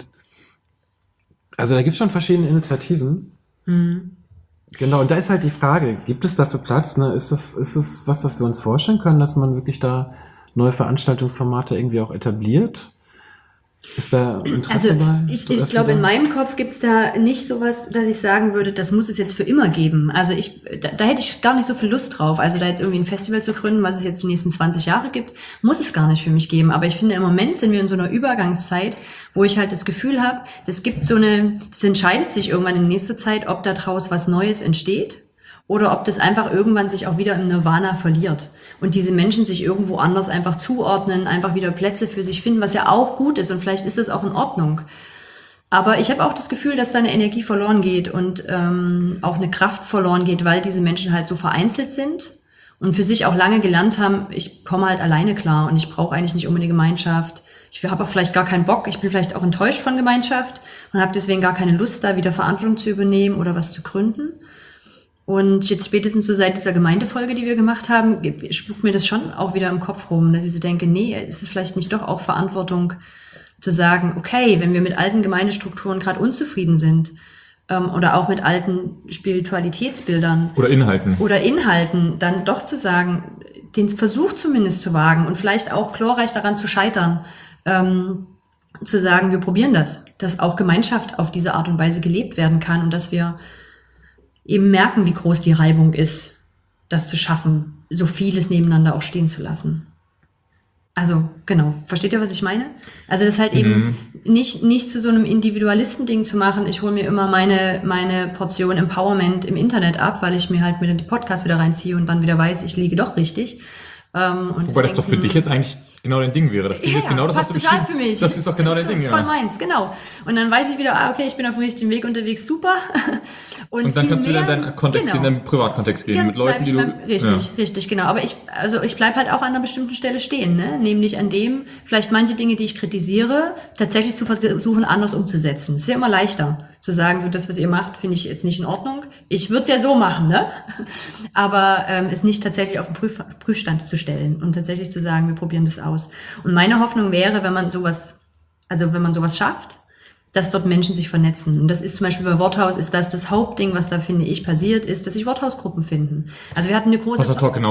Also da gibt's schon verschiedene Initiativen. Genau, und da ist halt die Frage, gibt es dafür Platz? Ne? Ist das was wir uns vorstellen können, dass man wirklich da neue Veranstaltungsformate irgendwie auch etabliert? Ist da Interesse Also bei? ich glaube, in meinem Kopf gibt's da nicht sowas, dass ich sagen würde, das muss es jetzt für immer geben. Also da hätte ich gar nicht so viel Lust drauf. Also da jetzt irgendwie ein Festival zu gründen, was es jetzt die nächsten 20 Jahre gibt, muss es gar nicht für mich geben. Aber ich finde, im Moment sind wir in so einer Übergangszeit, wo ich halt das Gefühl habe, das entscheidet sich irgendwann in nächster Zeit, ob da draus was Neues entsteht. Oder ob das einfach irgendwann sich auch wieder im Nirvana verliert und diese Menschen sich irgendwo anders einfach zuordnen, einfach wieder Plätze für sich finden, was ja auch gut ist und vielleicht ist das auch in Ordnung. Aber ich habe auch das Gefühl, dass da eine Energie verloren geht und auch eine Kraft verloren geht, weil diese Menschen halt so vereinzelt sind und für sich auch lange gelernt haben, ich komme halt alleine klar und ich brauche eigentlich nicht unbedingt Gemeinschaft. Ich habe auch vielleicht gar keinen Bock, ich bin vielleicht auch enttäuscht von Gemeinschaft und habe deswegen gar keine Lust, da wieder Verantwortung zu übernehmen oder was zu gründen. Und jetzt spätestens so seit dieser Gemeindefolge, die wir gemacht haben, spukt mir das schon auch wieder im Kopf rum, dass ich so denke, nee, ist es vielleicht nicht doch auch Verantwortung zu sagen, okay, wenn wir mit alten Gemeindestrukturen gerade unzufrieden sind oder auch mit alten Spiritualitätsbildern Oder Inhalten, dann doch zu sagen, den Versuch zumindest zu wagen und vielleicht auch glorreich daran zu scheitern, zu sagen, wir probieren das, dass auch Gemeinschaft auf diese Art und Weise gelebt werden kann und dass wir eben merken, wie groß die Reibung ist, das zu schaffen, so vieles nebeneinander auch stehen zu lassen. Also, genau. Versteht ihr, was ich meine? Also, das halt eben nicht zu so einem Individualisten-Ding zu machen. Ich hole mir immer meine Portion Empowerment im Internet ab, weil ich mir halt mit dem Podcast wieder reinziehe und dann wieder weiß, ich liege doch richtig. Wobei das doch für dich jetzt eigentlich genau dein Ding wäre. Das Ding ist genau das, was du total beschrieben. für mich. Das ist doch genau dein Ding, Das ist voll meins, genau. Und dann weiß ich wieder, okay, ich bin auf dem richtigen Weg unterwegs, super. Und dann kannst du wieder in deinen Kontext gehen, in deinen Privatkontext gehen, mit Leuten, die du... Richtig, genau. Aber ich bleib halt auch an einer bestimmten Stelle stehen, ne? Nämlich an dem, vielleicht manche Dinge, die ich kritisiere, tatsächlich zu versuchen, anders umzusetzen. Es ist ja immer leichter, zu sagen, so das, was ihr macht, finde ich jetzt nicht in Ordnung. Ich würde es ja so machen, ne? Aber es nicht tatsächlich auf den Prüfstand zu stellen und tatsächlich zu sagen, wir probieren das aus. Und meine Hoffnung wäre, wenn man sowas schafft, dass dort Menschen sich vernetzen. Und das ist zum Beispiel bei Worthaus, ist das Hauptding, was da, finde ich, passiert, ist, dass sich Worthausgruppen finden. Also wir hatten eine große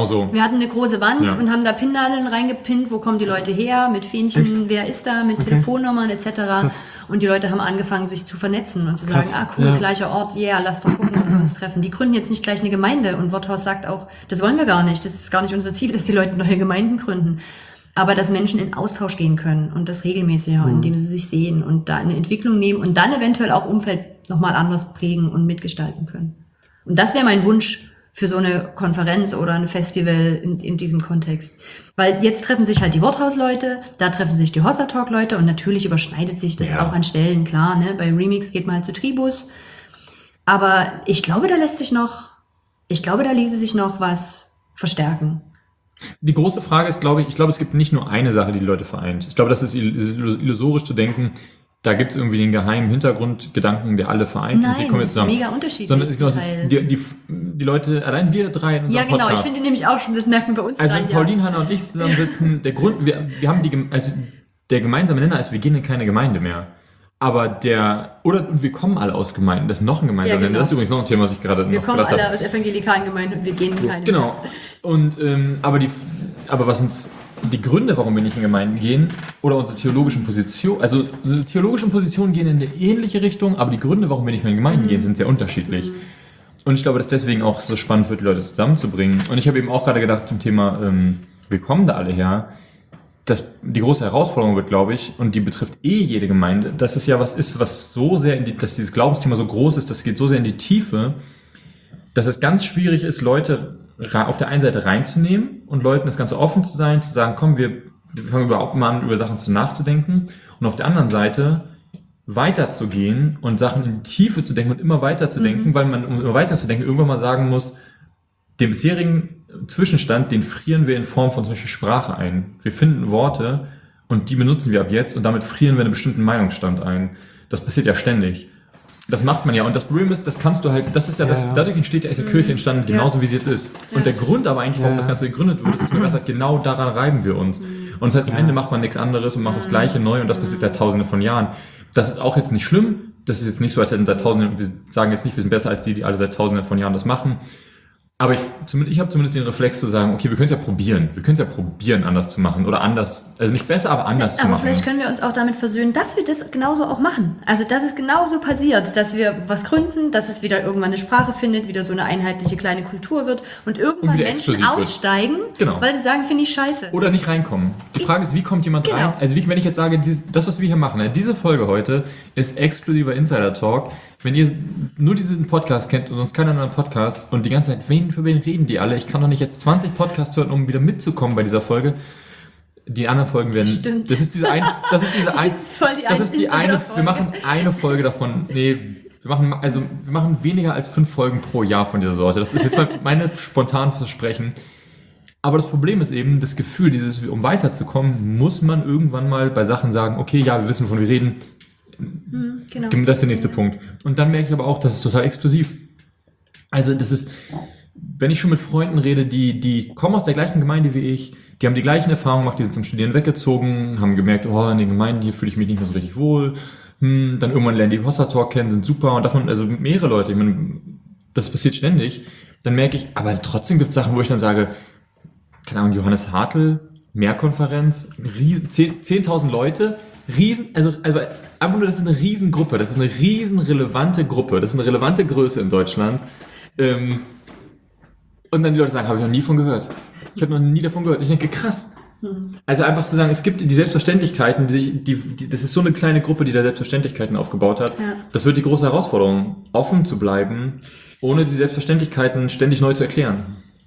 Wand und haben da Pinnnadeln reingepinnt, wo kommen die Leute her, mit Fähnchen, Echt? Wer ist da, mit Telefonnummern etc. Krass. Und die Leute haben angefangen, sich zu vernetzen und zu sagen, cool, gleicher Ort, lass doch gucken, ob wir uns treffen. Die gründen jetzt nicht gleich eine Gemeinde und Worthaus sagt auch, das wollen wir gar nicht, das ist gar nicht unser Ziel, dass die Leute neue Gemeinden gründen. Aber dass Menschen in Austausch gehen können und das regelmäßiger, indem sie sich sehen und da eine Entwicklung nehmen und dann eventuell auch Umfeld nochmal anders prägen und mitgestalten können. Und das wäre mein Wunsch für so eine Konferenz oder ein Festival in diesem Kontext. Weil jetzt treffen sich halt die Worthaus-Leute, da treffen sich die Hossa Talk-Leute und natürlich überschneidet sich das auch an Stellen, klar, ne? Bei Remix geht man halt zu Tribus. Aber ich glaube, da ließe sich noch was verstärken. Die große Frage ist, glaube ich, es gibt nicht nur eine Sache, die Leute vereint. Ich glaube, das ist illusorisch zu denken, da gibt es irgendwie den geheimen Hintergrundgedanken, der alle vereint. Nein, und die kommen jetzt zusammen. Das ist mega unterschiedlich. Sondern die Leute, allein wir drei in unserem Podcast. Ich finde nämlich auch schon, das merkt man bei uns also wenn Pauline, Hanna und ich zusammensitzen, der Grund, wir haben der gemeinsame Nenner ist, wir gehen in keine Gemeinde mehr. Aber und wir kommen alle aus Gemeinden, das ist noch ein gemeinsamer Nenner. Das ist übrigens noch ein Thema, was ich gerade noch gedacht habe. Wir kommen alle aus evangelikalen Gemeinden und wir gehen in keine Genau. Und, aber was uns die Gründe, warum wir nicht in Gemeinden gehen, oder unsere theologischen Positionen, also unsere theologischen Positionen gehen in eine ähnliche Richtung, aber die Gründe, warum wir nicht mehr in Gemeinden gehen, sind sehr unterschiedlich. Und ich glaube, dass deswegen auch so spannend wird, die Leute zusammenzubringen. Und ich habe eben auch gerade gedacht zum Thema, wir kommen da alle her, dass die große Herausforderung wird, glaube ich, und die betrifft jede Gemeinde, dass es ja was ist, was so sehr dass dieses Glaubensthema so groß ist, das geht so sehr in die Tiefe, dass es ganz schwierig ist, Leute auf der einen Seite reinzunehmen und Leuten das Ganze offen zu sein, zu sagen, komm, wir fangen überhaupt mal an, über Sachen nachzudenken. Und auf der anderen Seite weiterzugehen und Sachen in die Tiefe zu denken und immer weiter zu denken, weil man, um immer weiter zu denken, irgendwann mal sagen muss, den bisherigen Zwischenstand, den frieren wir in Form von zum Beispiel Sprache ein. Wir finden Worte und die benutzen wir ab jetzt und damit frieren wir einen bestimmten Meinungsstand ein. Das passiert ja ständig. Das macht man ja. Und das Problem ist, das kannst du halt, das ist ja, das, dadurch entsteht ja, ist die Kirche entstanden, genauso wie sie jetzt ist. Und der Grund aber eigentlich, warum das Ganze gegründet wurde, ist, dass man gesagt hat, genau daran reiben wir uns. Und das heißt, am Ende macht man nichts anderes und macht das Gleiche neu und das passiert seit Tausenden von Jahren. Das ist auch jetzt nicht schlimm. Das ist jetzt nicht so, als hätten seit Tausenden, wir sagen jetzt nicht, wir sind besser als die, die alle seit Tausenden von Jahren das machen. Aber ich habe zumindest den Reflex zu sagen, okay, wir können es ja probieren. Wir können es ja probieren, anders zu machen oder anders, also nicht besser, aber anders zu machen. Aber vielleicht können wir uns auch damit versöhnen, dass wir das genauso auch machen. Also, dass es genauso passiert, dass wir was gründen, dass es wieder irgendwann eine Sprache findet, wieder so eine einheitliche kleine Kultur wird und irgendwann Menschen aussteigen, weil sie sagen, finde ich scheiße. Oder nicht reinkommen. Die Frage ist, wie kommt jemand rein? Also, wenn ich jetzt sage, das, was wir hier machen, diese Folge heute ist exklusiver Insider-Talk. Wenn ihr nur diesen Podcast kennt und sonst keinen anderen Podcast und die ganze Zeit, für wen reden die alle? Ich kann doch nicht jetzt 20 Podcasts hören, um wieder mitzukommen bei dieser Folge. Die anderen Folgen werden... Stimmt. Das ist diese eine... Wir machen eine Folge davon. Nee, wir machen weniger als 5 Folgen pro Jahr von dieser Sorte. Das ist jetzt meine spontanen Versprechen. Aber das Problem ist eben, das Gefühl, um weiterzukommen, muss man irgendwann mal bei Sachen sagen, okay, ja, wir wissen, wovon wir reden. Genau. Das ist der nächste Punkt. Und dann merke ich aber auch, das ist total explosiv. Also das ist, wenn ich schon mit Freunden rede, die kommen aus der gleichen Gemeinde wie ich, die haben die gleichen Erfahrungen gemacht, die sind zum Studieren weggezogen, haben gemerkt, in den Gemeinden hier fühle ich mich nicht mehr so richtig wohl. Dann irgendwann lernen die Hossa-Talk kennen, sind super und davon, also mehrere Leute, ich meine, das passiert ständig. Dann merke ich, aber trotzdem gibt es Sachen, wo ich dann sage, keine Ahnung, Johannes Hartl, Mehrkonferenz, 10.000 Leute, also einfach nur, das ist eine Riesengruppe, das ist eine riesenrelevante Gruppe, das ist eine relevante Größe in Deutschland. Und dann die Leute sagen, habe ich noch nie von gehört. Ich habe noch nie davon gehört. Ich denke, krass. Also einfach zu sagen, es gibt die Selbstverständlichkeiten, das ist so eine kleine Gruppe, die da Selbstverständlichkeiten aufgebaut hat. Ja. Das wird die große Herausforderung, offen zu bleiben, ohne die Selbstverständlichkeiten ständig neu zu erklären.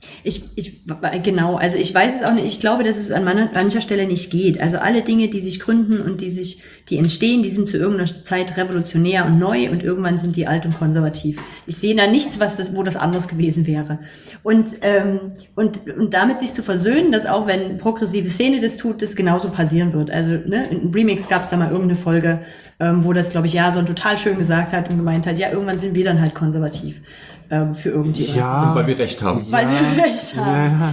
Genau, also ich weiß es auch nicht, ich glaube, dass es an mancher Stelle nicht geht. Also alle Dinge, die sich gründen und die entstehen, die sind zu irgendeiner Zeit revolutionär und neu und irgendwann sind die alt und konservativ. Ich sehe da nichts, wo das anders gewesen wäre. Und damit sich zu versöhnen, dass auch wenn progressive Szene das tut, das genauso passieren wird. Also in Remix gab es da mal irgendeine Folge, wo das, glaube ich, Jason total schön gesagt hat und gemeint hat, ja, irgendwann sind wir dann halt konservativ. Für irgendjemanden. Ja. Und weil wir Recht haben. Weil wir Recht haben.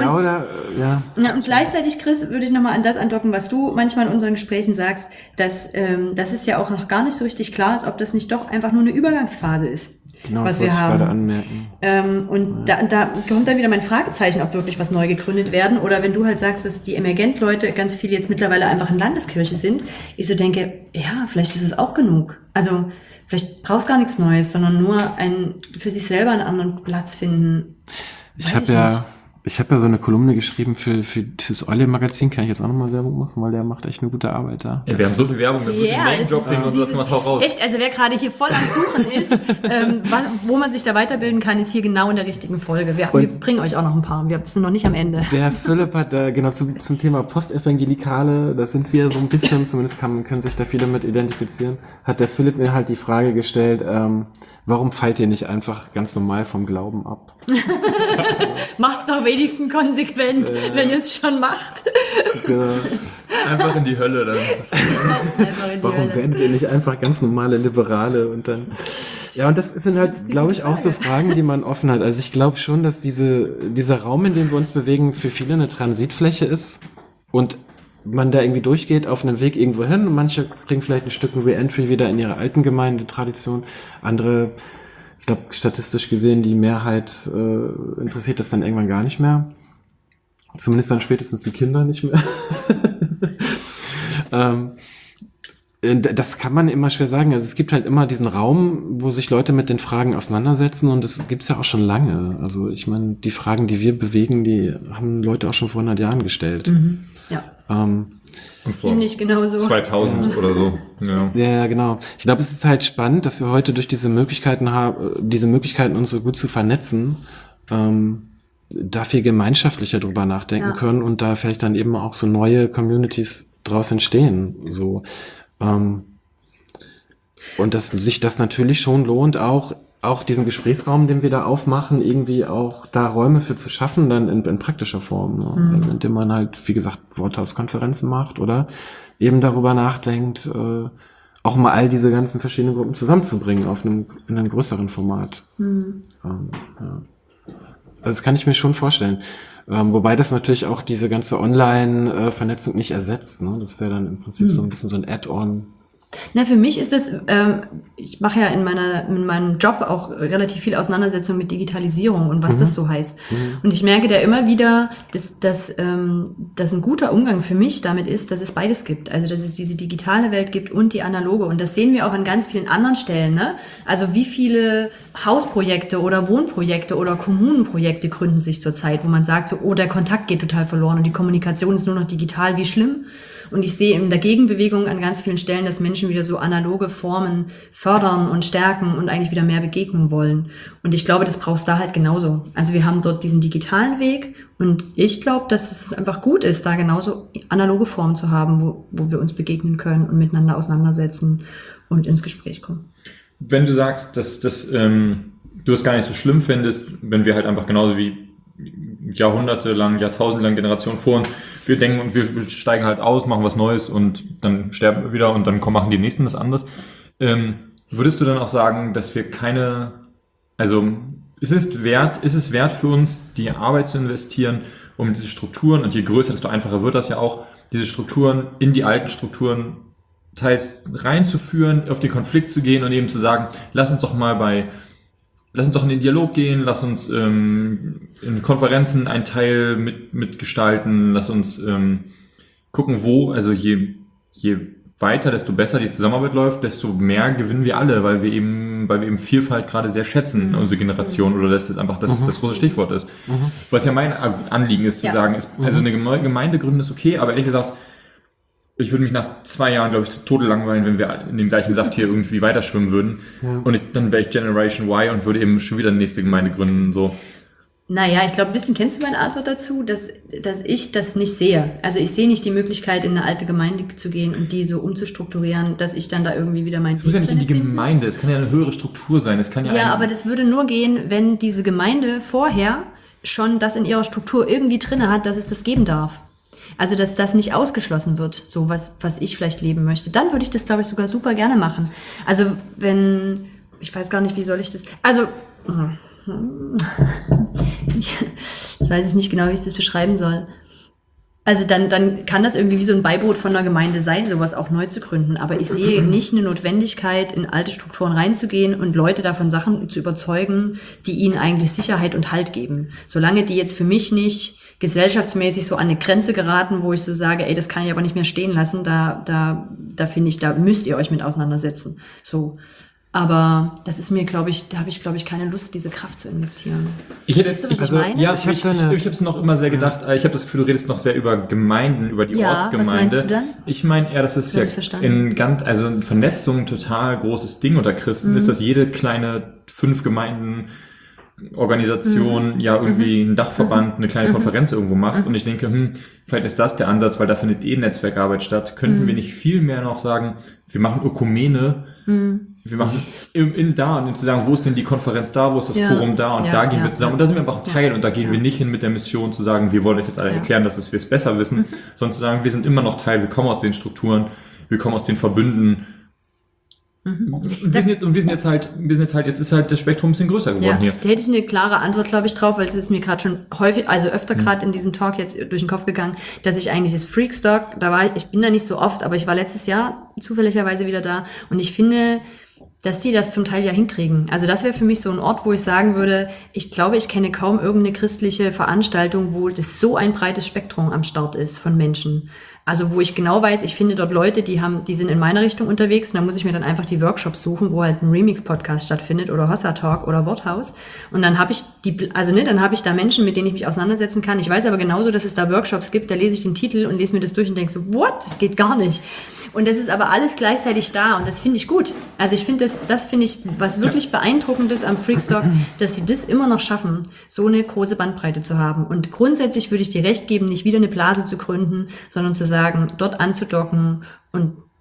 Und gleichzeitig, Chris, würde ich nochmal an das andocken, was du manchmal in unseren Gesprächen sagst, dass es ja auch noch gar nicht so richtig klar ist, ob das nicht doch einfach nur eine Übergangsphase ist. Genau, was wir haben. Gerade anmerken. Da kommt dann wieder mein Fragezeichen, ob wirklich was neu gegründet werden oder wenn du halt sagst, dass die Emergent-Leute ganz viele jetzt mittlerweile einfach in Landeskirche sind, ich so denke, ja, vielleicht ist es auch genug. Also vielleicht brauchst gar nichts Neues, sondern nur für sich selber einen anderen Platz finden. Ich habe ja so eine Kolumne geschrieben für das Eulen-Magazin, kann ich jetzt auch nochmal Werbung machen, weil der macht echt eine gute Arbeit da. Ja, wir haben so viel Werbung, wir haben Name-Dropping und sowas gemacht, hau raus. Echt, also wer gerade hier voll am Suchen ist, wo man sich da weiterbilden kann, ist hier genau in der richtigen Folge. Wir bringen euch auch noch ein paar, wir sind noch nicht am Ende. Der Philipp hat genau zum Thema Postevangelikale, das sind wir so ein bisschen, zumindest können sich da viele mit identifizieren, hat der Philipp mir halt die Frage gestellt, warum fallt ihr nicht einfach ganz normal vom Glauben ab? Macht's doch wenigstens konsequent, wenn ihr es schon macht. Genau. Einfach in die Hölle. Dann ist es warum werdet ihr nicht einfach ganz normale Liberale und dann... Ja, und das sind halt, glaube ich, auch so Fragen, die man offen hat. Also ich glaube schon, dass dieser Raum, in dem wir uns bewegen, für viele eine Transitfläche ist und man da irgendwie durchgeht auf einem Weg irgendwo hin und manche kriegen vielleicht ein Stück Re-Entry wieder in ihre alten Gemeindetradition, andere... Ich glaube, statistisch gesehen, die Mehrheit interessiert das dann irgendwann gar nicht mehr. Zumindest dann spätestens die Kinder nicht mehr. Das kann man immer schwer sagen. Also es gibt halt immer diesen Raum, wo sich Leute mit den Fragen auseinandersetzen und das gibt's ja auch schon lange. Also ich meine, die Fragen, die wir bewegen, die haben Leute auch schon vor 100 Jahren gestellt. Mhm. Ja. Ziemlich genau so. 2000 oder so. Ja, genau. Ich glaube, es ist halt spannend, dass wir heute durch diese Möglichkeiten uns so gut zu vernetzen, da viel gemeinschaftlicher drüber nachdenken können und da vielleicht dann eben auch so neue Communities draus entstehen. So, Und dass sich das natürlich schon lohnt, auch diesen Gesprächsraum, den wir da aufmachen, irgendwie auch da Räume für zu schaffen, dann in praktischer Form. Ne? Also indem man halt, wie gesagt, Worthauskonferenzen macht oder eben darüber nachdenkt, auch mal all diese ganzen verschiedenen Gruppen zusammenzubringen in einem größeren Format. Ja. Das kann ich mir schon vorstellen. Wobei das natürlich auch diese ganze Online-Vernetzung nicht ersetzt. Ne? Das wäre dann im Prinzip so ein bisschen so ein Add-on. Na, für mich ist das, ich mache ja in meinem Job auch relativ viel Auseinandersetzung mit Digitalisierung und was das so heißt. Und ich merke da immer wieder, dass ein guter Umgang für mich damit ist, dass es beides gibt. Also, dass es diese digitale Welt gibt und die analoge. Und das sehen wir auch an ganz vielen anderen Stellen, ne? Also, wie viele Hausprojekte oder Wohnprojekte oder Kommunenprojekte gründen sich zurzeit, wo man sagt, so, oh, der Kontakt geht total verloren und die Kommunikation ist nur noch digital, wie schlimm. Und ich sehe in der Gegenbewegung an ganz vielen Stellen, dass Menschen wieder so analoge Formen fördern und stärken und eigentlich wieder mehr Begegnung wollen. Und ich glaube, das brauchst da halt genauso. Also wir haben dort diesen digitalen Weg und ich glaube, dass es einfach gut ist, da genauso analoge Formen zu haben, wo wir uns begegnen können und miteinander auseinandersetzen und ins Gespräch kommen. Wenn du sagst, dass du es gar nicht so schlimm findest, wenn wir halt einfach genauso wie jahrhundertelang, jahrtausendlang Generationen vor uns, wir denken und wir steigen halt aus, machen was Neues und dann sterben wir wieder und dann machen die Nächsten das anders. Würdest du dann auch sagen, dass wir ist es wert für uns, die Arbeit zu investieren, um diese Strukturen, und je größer, desto einfacher wird das ja auch, diese Strukturen in die alten Strukturen teils reinzuführen, auf den Konflikt zu gehen und eben zu sagen, lass uns doch in den Dialog gehen, lass uns in Konferenzen einen Teil mitgestalten, lass uns gucken, wo, also je weiter, desto besser die Zusammenarbeit läuft, desto mehr gewinnen wir alle, weil wir eben Vielfalt gerade sehr schätzen, unsere Generation, oder das ist einfach das große Stichwort ist. Was ja mein Anliegen ist, zu sagen, also eine neue Gemeinde gründen ist okay, aber ehrlich gesagt, ich würde mich nach 2 Jahren, glaube ich, zu Tode langweilen, wenn wir in dem gleichen Saft hier irgendwie weiterschwimmen würden. Ja. Und dann wäre ich Generation Y und würde eben schon wieder eine nächste Gemeinde gründen. So. Naja, ich glaube, ein bisschen kennst du meine Antwort dazu, dass ich das nicht sehe. Also ich sehe nicht die Möglichkeit, in eine alte Gemeinde zu gehen und die so umzustrukturieren, dass ich dann da irgendwie wieder mein... Es muss ja nicht in die Gemeinde, es kann ja eine höhere Struktur sein. Es kann ja aber das würde nur gehen, wenn diese Gemeinde vorher schon das in ihrer Struktur irgendwie drinne hat, dass es das geben darf. Also, dass das nicht ausgeschlossen wird, so was ich vielleicht leben möchte. Dann würde ich das, glaube ich, sogar super gerne machen. Also, ich weiß gar nicht, wie soll ich das, also, jetzt weiß ich nicht genau, wie ich das beschreiben soll. Also, dann kann das irgendwie wie so ein Beiboot von einer Gemeinde sein, sowas auch neu zu gründen. Aber ich sehe nicht eine Notwendigkeit, in alte Strukturen reinzugehen und Leute davon Sachen zu überzeugen, die ihnen eigentlich Sicherheit und Halt geben. Solange die jetzt für mich nicht gesellschaftsmäßig so an eine Grenze geraten, wo ich so sage, ey, das kann ich aber nicht mehr stehen lassen, da finde ich, da müsst ihr euch mit auseinandersetzen. So. Aber das ist mir, glaube ich, da habe ich, keine Lust, diese Kraft zu investieren. Verstehst du, was ich meine? Ja, ich habe es noch immer sehr gedacht, ich habe das Gefühl, du redest noch sehr über Gemeinden, über die Ortsgemeinde. Was meinst du dann? Ich meine eher, das ist ja in Vernetzung ein total großes Ding unter Christen, ist, dass jede kleine 5 Gemeinden Organisation irgendwie einen Dachverband, eine kleine Konferenz irgendwo macht. Und ich denke, vielleicht ist das der Ansatz, weil da findet Netzwerkarbeit statt. Könnten wir nicht viel mehr noch sagen, wir machen Ökumene, wir machen und zu sagen, wo ist denn die Konferenz da, wo ist das Forum da, und da gehen wir zusammen. Und da sind wir einfach ein Teil, und da gehen wir nicht hin mit der Mission zu sagen, wir wollen euch jetzt alle erklären, dass wir es besser wissen, sondern zu sagen, wir sind immer noch Teil, wir kommen aus den Strukturen, wir kommen aus den Verbünden. Und jetzt ist halt das Spektrum ein bisschen größer geworden hier. Da hätte ich eine klare Antwort, glaube ich, drauf, weil es ist mir gerade schon öfter gerade in diesem Talk jetzt durch den Kopf gegangen, dass ich eigentlich das Freakstock, ich bin da nicht so oft, aber ich war letztes Jahr zufälligerweise wieder da, und ich finde, dass die das zum Teil ja hinkriegen. Also das wäre für mich so ein Ort, wo ich sagen würde, ich glaube, ich kenne kaum irgendeine christliche Veranstaltung, wo das so ein breites Spektrum am Start ist von Menschen. Also wo ich genau weiß, ich finde dort Leute, die sind in meine Richtung unterwegs, und da muss ich mir dann einfach die Workshops suchen, wo halt ein Remix-Podcast stattfindet oder Hossa Talk oder Worthaus. Und dann habe ich dann habe ich da Menschen, mit denen ich mich auseinandersetzen kann. Ich weiß aber genauso, dass es da Workshops gibt, da lese ich den Titel und lese mir das durch und denke so, what? Das geht gar nicht. Und das ist aber alles gleichzeitig da, und das finde ich gut. Also ich finde das finde ich was wirklich Beeindruckendes am Freakstock, dass sie das immer noch schaffen, so eine große Bandbreite zu haben. Und grundsätzlich würde ich dir recht geben, nicht wieder eine Blase zu gründen, sondern zu sagen, dort anzudocken und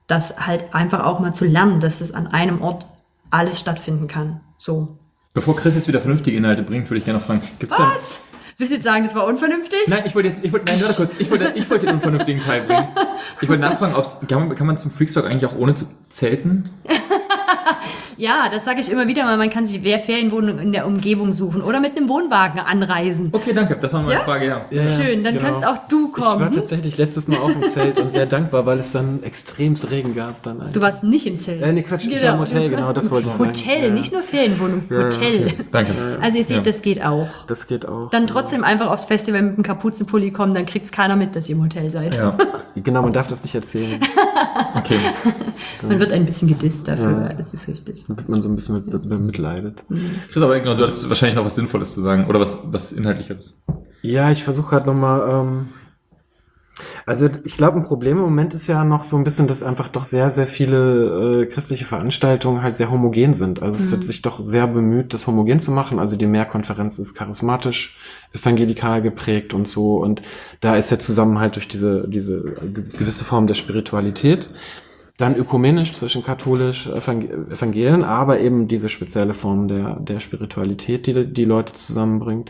das halt einfach auch mal zu lernen, dass es an einem Ort alles stattfinden kann. So. Bevor Chris jetzt wieder vernünftige Inhalte bringt, würde ich gerne noch fragen, gibt's denn... Was? Willst du jetzt sagen, das war unvernünftig? Nein, ich wollte, warte kurz, ich wollte den unvernünftigen Teil bringen. Ich wollte nachfragen, kann man zum Freakstock eigentlich auch ohne zu zelten? Ja, das sage ich immer wieder mal. Man kann sich Ferienwohnung in der Umgebung suchen oder mit einem Wohnwagen anreisen. Okay, danke, das war meine Frage, ja. Ja, Schön, dann genau. kannst auch du Ich war kommen. tatsächlich letztes Mal auch im Zelt und sehr dankbar, weil es dann extremst Regen gab. Dann Du warst nicht im Zelt. Nee, Quatsch, ich war im Hotel, genau, das wollte ich sagen. Hotel, Ja. nicht nur Ferienwohnung, Hotel. okay. Danke. Also ihr seht, Ja. das geht auch. Das geht auch. Dann trotzdem einfach aufs Festival mit einem Kapuzenpulli kommen, dann kriegt's keiner mit, dass ihr im Hotel seid. Ja, Genau, man darf das nicht erzählen. okay. Man wird ein bisschen gedisst dafür, das ist richtig. Dann wird man so ein bisschen bemitleidet. Chris, aber genau, du hast wahrscheinlich noch was Sinnvolles zu sagen oder was Inhaltlicheres. Ja, ich versuche gerade nochmal, also ich glaube, ein Problem im Moment ist ja noch so ein bisschen, dass einfach doch sehr, sehr viele christliche Veranstaltungen halt sehr homogen sind. Also es wird sich doch sehr bemüht, das homogen zu machen. Also die Mehrkonferenz ist charismatisch, evangelikal geprägt und so. Und da ist der Zusammenhalt durch diese gewisse Form der Spiritualität. Dann ökumenisch zwischen katholisch, Evangelien, aber eben diese spezielle Form der Spiritualität, die Leute zusammenbringt.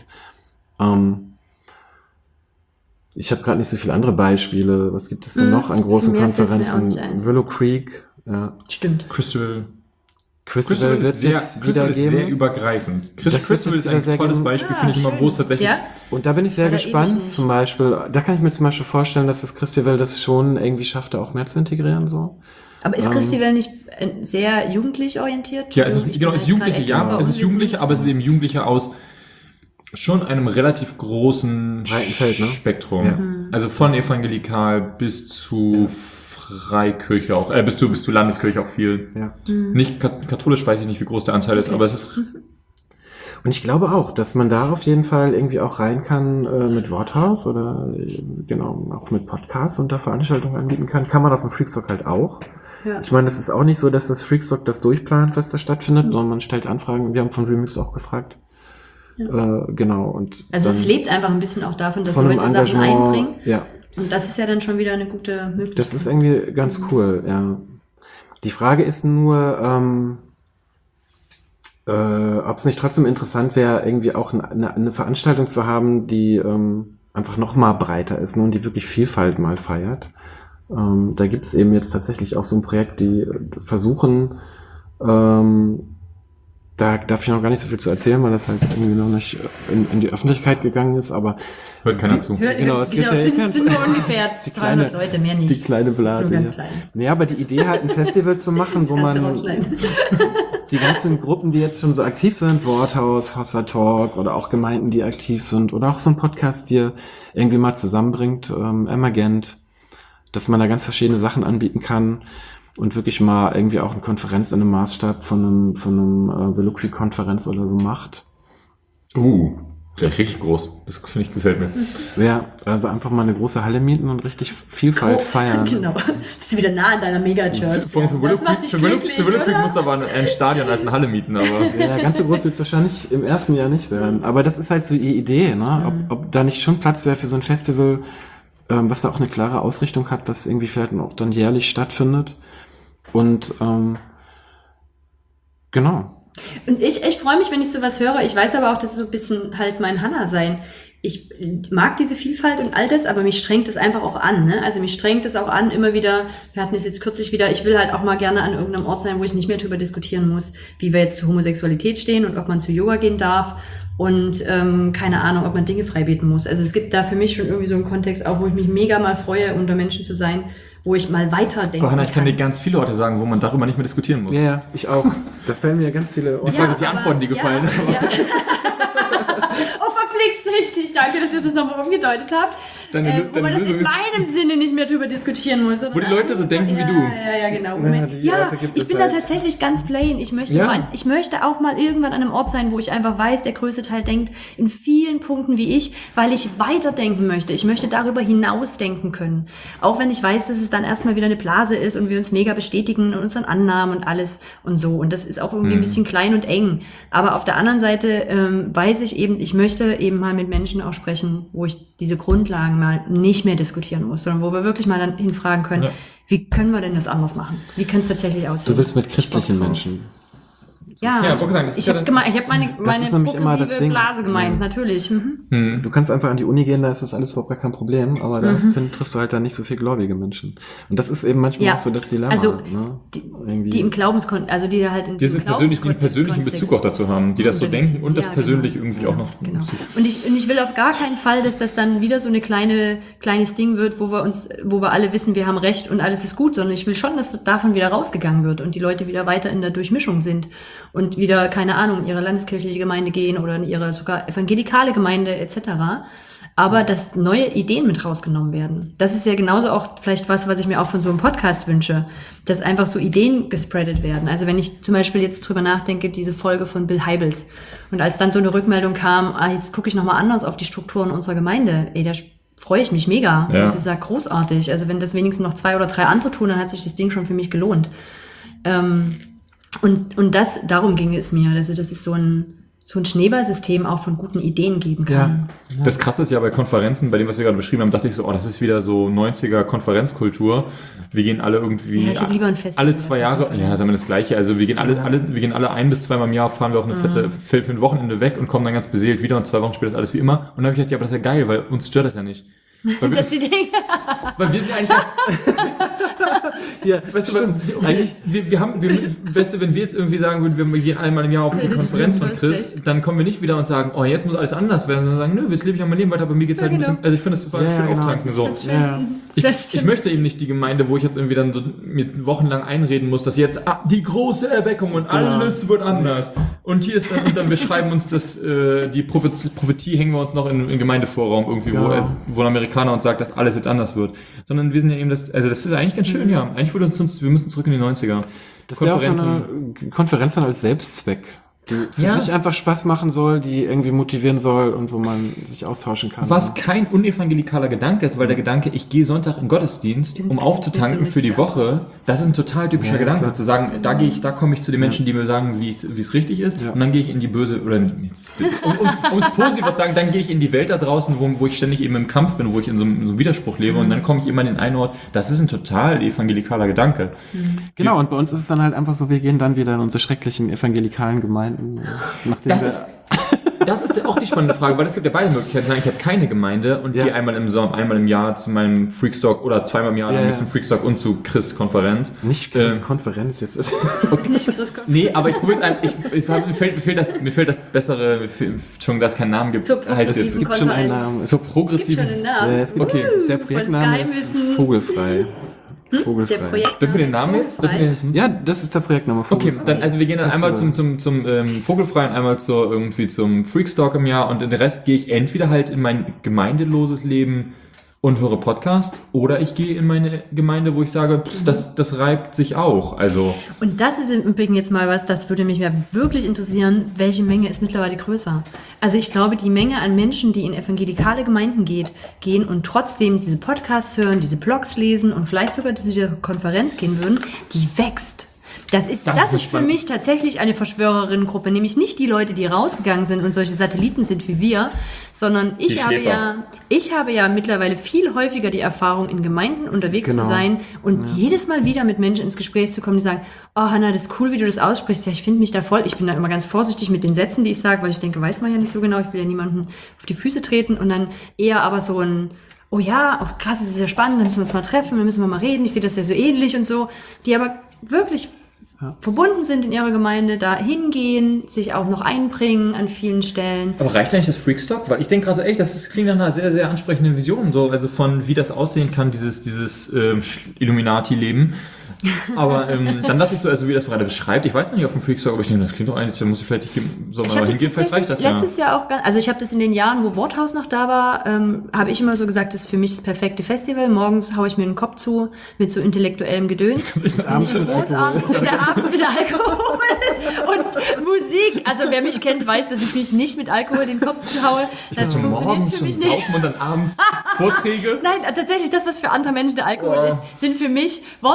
Ich habe gerade nicht so viele andere Beispiele. Was gibt es denn noch an großen mehr fällt's mir auch Konferenzen? nicht ein. Willow Creek, ja. Stimmt. Christabel Crystal wird jetzt wieder Crystal ist sehr geben. übergreifend. Das wird Crystal jetzt ist wieder ein sehr tolles geben. Beispiel, finde ich immer, wo es tatsächlich... Ja? Und da bin ich sehr Oder ewig gespannt. nicht. Zum Beispiel, da kann ich mir zum Beispiel vorstellen, dass das Christival das schon irgendwie schafft, da auch mehr zu integrieren, so. Aber ist Christival nicht sehr jugendlich orientiert? Ja, es ist, Ich genau, bin es ist jetzt gerade Jugendliche, echt ja, super es ist Jugendliche, unwissend. aber es ist eben Jugendliche aus schon einem relativ großen Breiten Feld, ne? Spektrum. Ja. Also von evangelikal bis zu Freikirche auch, bis zu Landeskirche auch viel. Ja. Nicht katholisch, weiß ich nicht, wie groß der Anteil ist, aber es ist, Und ich glaube auch, dass man da auf jeden Fall irgendwie auch rein kann mit Worthaus oder genau auch mit Podcasts und da Veranstaltungen anbieten kann. Kann man auf dem Freakstock halt auch. Ja. Ich meine, das ist auch nicht so, dass das Freakstock das durchplant, was da stattfindet, sondern man stellt Anfragen. Wir haben von Remix auch gefragt. Genau. Und Also es dann lebt einfach ein bisschen auch davon, dass von einem Leute Sachen Engagement, einbringen. ja. Und das ist ja dann schon wieder eine gute Möglichkeit. Das ist irgendwie ganz cool, ja. Die Frage ist nur, ob es nicht trotzdem interessant wäre, irgendwie auch eine Veranstaltung zu haben, die einfach noch mal breiter ist, ne, und die wirklich Vielfalt mal feiert. Da gibt es eben jetzt tatsächlich auch so ein Projekt, die versuchen, da darf ich noch gar nicht so viel zu erzählen, weil das halt irgendwie noch nicht in die Öffentlichkeit gegangen ist, aber hört keiner zu. Genau, es gibt ja- ich kann's- sind nur ungefähr die 200 kleine- Leute, mehr nicht. die kleine Blase. So ganz ja. klein. Nee, aber die Idee halt ein Festival zu machen, wo Das kannst du man rausschneiden. die ganzen Gruppen, die jetzt schon so aktiv sind, Worthaus, Hossa Talk oder auch Gemeinden, die aktiv sind oder auch so ein Podcast, die irgendwie mal zusammenbringt, Emergent, dass man da ganz verschiedene Sachen anbieten kann und wirklich mal irgendwie auch eine Konferenz in einem Maßstab von einem Willow Creek Konferenz oder so macht. Der ist richtig groß. Das finde ich, gefällt mir. Ja, also einfach mal eine große Halle mieten und richtig Vielfalt feiern. Genau. Das ist wieder nah an deiner Megachurch. Für Willow Das macht Creek, dich für Willow glücklich, Creek oder? muss aber ein Stadion als eine Halle mieten, aber... Ja, ganz so groß wird es wahrscheinlich im ersten Jahr nicht werden. Aber das ist halt so die Idee, ne? Ob da nicht schon Platz wäre für so ein Festival, was da auch eine klare Ausrichtung hat, was irgendwie vielleicht auch dann jährlich stattfindet. Und genau. Und ich freue mich, wenn ich sowas höre. Ich weiß aber auch, das ist so ein bisschen halt mein Hannah sein. Ich mag diese Vielfalt und all das, aber mich strengt es einfach auch an. Ne? Also mich strengt es auch an, immer wieder, wir hatten es jetzt kürzlich wieder, ich will halt auch mal gerne an irgendeinem Ort sein, wo ich nicht mehr drüber diskutieren muss, wie wir jetzt zu Homosexualität stehen und ob man zu Yoga gehen darf und keine Ahnung, ob man Dinge frei beten muss. Also es gibt da für mich schon irgendwie so einen Kontext auch, wo ich mich mega mal freue, unter Menschen zu sein, wo ich mal weiterdenken Aber Hanna, ich kann dir kann. ganz viele Orte sagen, wo man darüber nicht mehr diskutieren muss. Ja, ich auch. Da fallen mir ganz viele Orte. Ja, die Antworten, die gefallen. Ja. Oh, verflixt, richtig. Danke, dass ihr das nochmal umgedeutet habt. Wo man das Lösung in ist, meinem Sinne nicht mehr drüber diskutieren muss. Wo die Leute so denken wie du. Ja, genau. Ja, die Orte gibt Ich es bin halt. da tatsächlich ganz plain. Ich möchte, Ja. ich möchte auch mal irgendwann an einem Ort sein, wo ich einfach weiß, der größte Teil denkt in vielen Punkten wie ich, weil ich weiterdenken möchte. Ich möchte darüber hinaus denken können. Auch wenn ich weiß, dass es dann erstmal wieder eine Blase ist und wir uns mega bestätigen in unseren Annahmen und alles und so. Und das ist auch irgendwie ein bisschen klein und eng. Aber auf der anderen Seite weiß ich eben, ich möchte eben mal mit Menschen auch sprechen, wo ich diese Grundlagen mal nicht mehr diskutieren muss, sondern wo wir wirklich mal dann hinfragen können, Ja. wie können wir denn das anders machen? Wie kann es tatsächlich aussehen? Du willst mit christlichen Ich Bock drauf. Menschen. Ja, Ja, wollte sagen, das ist ich ja habe dann- meine Das ist nämlich immer das progressive Ding. Blase gemeint, Ja. natürlich. Mhm. Du kannst einfach an die Uni gehen, da ist das alles überhaupt gar kein Problem, aber da triffst du halt dann nicht so viel gläubige Menschen. Und das ist eben manchmal Ja. auch so das Dilemma. Also, ne? Die im also die halt in Die sind persönlich, die einen persönlichen Bezug auch dazu haben, die das so denken und das persönlich irgendwie auch noch. Genau. Und ich will auf gar keinen Fall, dass das dann wieder so eine kleines Ding wird, wo wir alle wissen, wir haben Recht und alles ist gut, sondern ich will schon, dass davon wieder rausgegangen wird und die Leute wieder weiter in der Durchmischung sind und wieder, keine Ahnung, in ihre landeskirchliche Gemeinde gehen oder in ihre sogar evangelikale Gemeinde etc. Aber dass neue Ideen mit rausgenommen werden. Das ist ja genauso auch vielleicht was ich mir auch von so einem Podcast wünsche, dass einfach so Ideen gespreadet werden. Also wenn ich zum Beispiel jetzt drüber nachdenke, diese Folge von Bill Hybels und als dann so eine Rückmeldung kam, jetzt gucke ich nochmal anders auf die Strukturen unserer Gemeinde, da freue ich mich mega. Ja. Das ist ja großartig. Also wenn das wenigstens noch 2 oder 3 andere tun, dann hat sich das Ding schon für mich gelohnt. Und darum ging es mir, dass es so ein Schneeballsystem auch von guten Ideen geben kann. Das Krasse ist ja bei Konferenzen, bei dem, was wir gerade beschrieben haben, dachte ich so, das ist wieder so 90er Konferenzkultur. Wir gehen alle irgendwie Ja, ich hätte lieber ein Festival alle 2 als eine Jahre, Konferenz. ja, sagen wir das Gleiche. Also wir gehen alle 1 bis 2 Mal im Jahr, fahren wir auf eine für ein Wochenende weg und kommen dann ganz beseelt wieder und 2 Wochen später ist alles wie immer. Und dann habe ich gedacht, ja, aber das ist ja geil, weil uns stört das ja nicht. Weil wir, Dass die Dinge, weil wir sind eigentlich das, Ja, weißt du, eigentlich, weißt du, wenn wir jetzt irgendwie sagen würden, wir gehen einmal im Jahr auf die das Konferenz stimmt, von du hast Chris, recht. dann kommen wir nicht wieder und sagen, jetzt muss alles anders werden, sondern sagen, nö, jetzt lebe ich auch mein Leben weiter, bei mir geht's halt ein genau. bisschen, also ich finde das total Ja, schön genau. auftanken, so. Ja. Das Ich stimmt. möchte eben nicht die Gemeinde, wo ich jetzt irgendwie dann so mir wochenlang einreden muss, dass jetzt die große Erweckung und alles wird anders. Und hier ist dann wir schreiben uns die Prophetie hängen wir uns noch in Gemeindevorraum irgendwie, wo ein Amerikaner uns sagt, dass alles jetzt anders wird. Sondern wir sind ja eben das ist eigentlich ganz schön, ja. Eigentlich wir müssen zurück in die 90er. Das wäre auch so eine Konferenz dann als Selbstzweck, die für sich einfach Spaß machen soll, die irgendwie motivieren soll und wo man sich austauschen kann. Was kein unevangelikaler Gedanke ist, weil der Gedanke, ich gehe Sonntag in Gottesdienst, um aufzutanken für die Woche, das ist ein total typischer Gedanke, klar. zu sagen, da komme ich zu den Menschen, die mir sagen, wie es richtig ist, und dann gehe ich in die böse, oder um es positiv zu sagen, dann gehe ich in die Welt da draußen, wo ich ständig eben im Kampf bin, wo ich in so einem Widerspruch lebe, und dann komme ich immer in den einen Ort, das ist ein total evangelikaler Gedanke. Genau, und bei uns ist es dann halt einfach so, wir gehen dann wieder in unsere schrecklichen evangelikalen Gemeinden. Nachdem Das ist auch die spannende Frage, weil es gibt ja beide Möglichkeiten. Ich habe keine Gemeinde und gehe einmal im Jahr zu meinem Freakstock oder 2-mal im Jahr zum Freakstock und zu Chris Konferenz. Nicht Chris Konferenz jetzt. Das ist nicht Chris Gott. Nee, aber ich probiere mir fehlt das bessere, schon, dass es keinen Namen gibt. Zur Heißt progressiven jetzt Es gibt schon einen Namen. so Es gibt progressiven. schon einen Namen. Ja, es gibt, Okay. Der Volles Projektname ist Geheimwissen. Vogelfrei. Vogelfrei. Der Projekt. Dürfen wir den Namen jetzt? Dürfen wir den jetzt nutzen? Ja, das ist der Projektname Okay, Vogelfrei. dann, also wir gehen dann einmal Festival. zum Vogelfrei und einmal zum Freakstock im Jahr, und den Rest gehe ich entweder halt in mein gemeindeloses Leben und höre Podcast, oder ich gehe in meine Gemeinde, wo ich sage, das reibt sich auch. Also Und das ist im Übrigen jetzt mal was, das würde mich wirklich interessieren, welche Menge ist mittlerweile größer? Also ich glaube, die Menge an Menschen, die in evangelikale Gemeinden gehen und trotzdem diese Podcasts hören, diese Blogs lesen und vielleicht sogar zu dieser Konferenz gehen würden, die wächst. Das ist für spannend. mich tatsächlich eine Verschwörerinnengruppe, nämlich nicht die Leute, die rausgegangen sind und solche Satelliten sind wie wir, sondern ich habe ja mittlerweile viel häufiger die Erfahrung, in Gemeinden unterwegs Genau. zu sein und jedes Mal wieder mit Menschen ins Gespräch zu kommen, die sagen, oh Hannah, das ist cool, wie du das aussprichst. Ja, ich finde mich da voll. Ich bin da immer ganz vorsichtig mit den Sätzen, die ich sage, weil ich denke, weiß man ja nicht so genau. Ich will ja niemanden auf die Füße treten, und dann eher aber so ein, oh ja, oh krass, das ist ja spannend, dann müssen wir uns mal treffen, dann müssen wir mal reden, ich sehe das ja so ähnlich und so, die aber wirklich verbunden sind in ihrer Gemeinde, da hingehen, sich auch noch einbringen an vielen Stellen. aber reicht eigentlich das Freakstock? Weil ich denke gerade so, echt, das klingt nach einer sehr, sehr ansprechenden Vision, so, also von wie das aussehen kann, dieses Illuminati-Leben. Aber dann dachte ich so, also wie das gerade beschreibt, ich weiß noch nicht auf dem Freakstock, aber ich denke, das klingt doch eigentlich, da muss ich vielleicht so Ich mal habe hingehen, vielleicht reicht das ja. letztes Jahr auch, also ich habe das in den Jahren, wo Worthaus noch da war, habe ich immer so gesagt, das ist für mich das perfekte Festival. Morgens haue ich mir den Kopf zu mit so intellektuellem Gedöns. abends Finde ich mit großartig. Und der abends mit Alkohol und Musik. Also wer mich kennt, weiß, dass ich mich nicht mit Alkohol den Kopf zuhaue. Das Schon funktioniert morgens für schon mich nicht. saufen und dann abends Vorträge. Nein, tatsächlich, das, was für andere Menschen der Alkohol ist, sind für mich Worthaus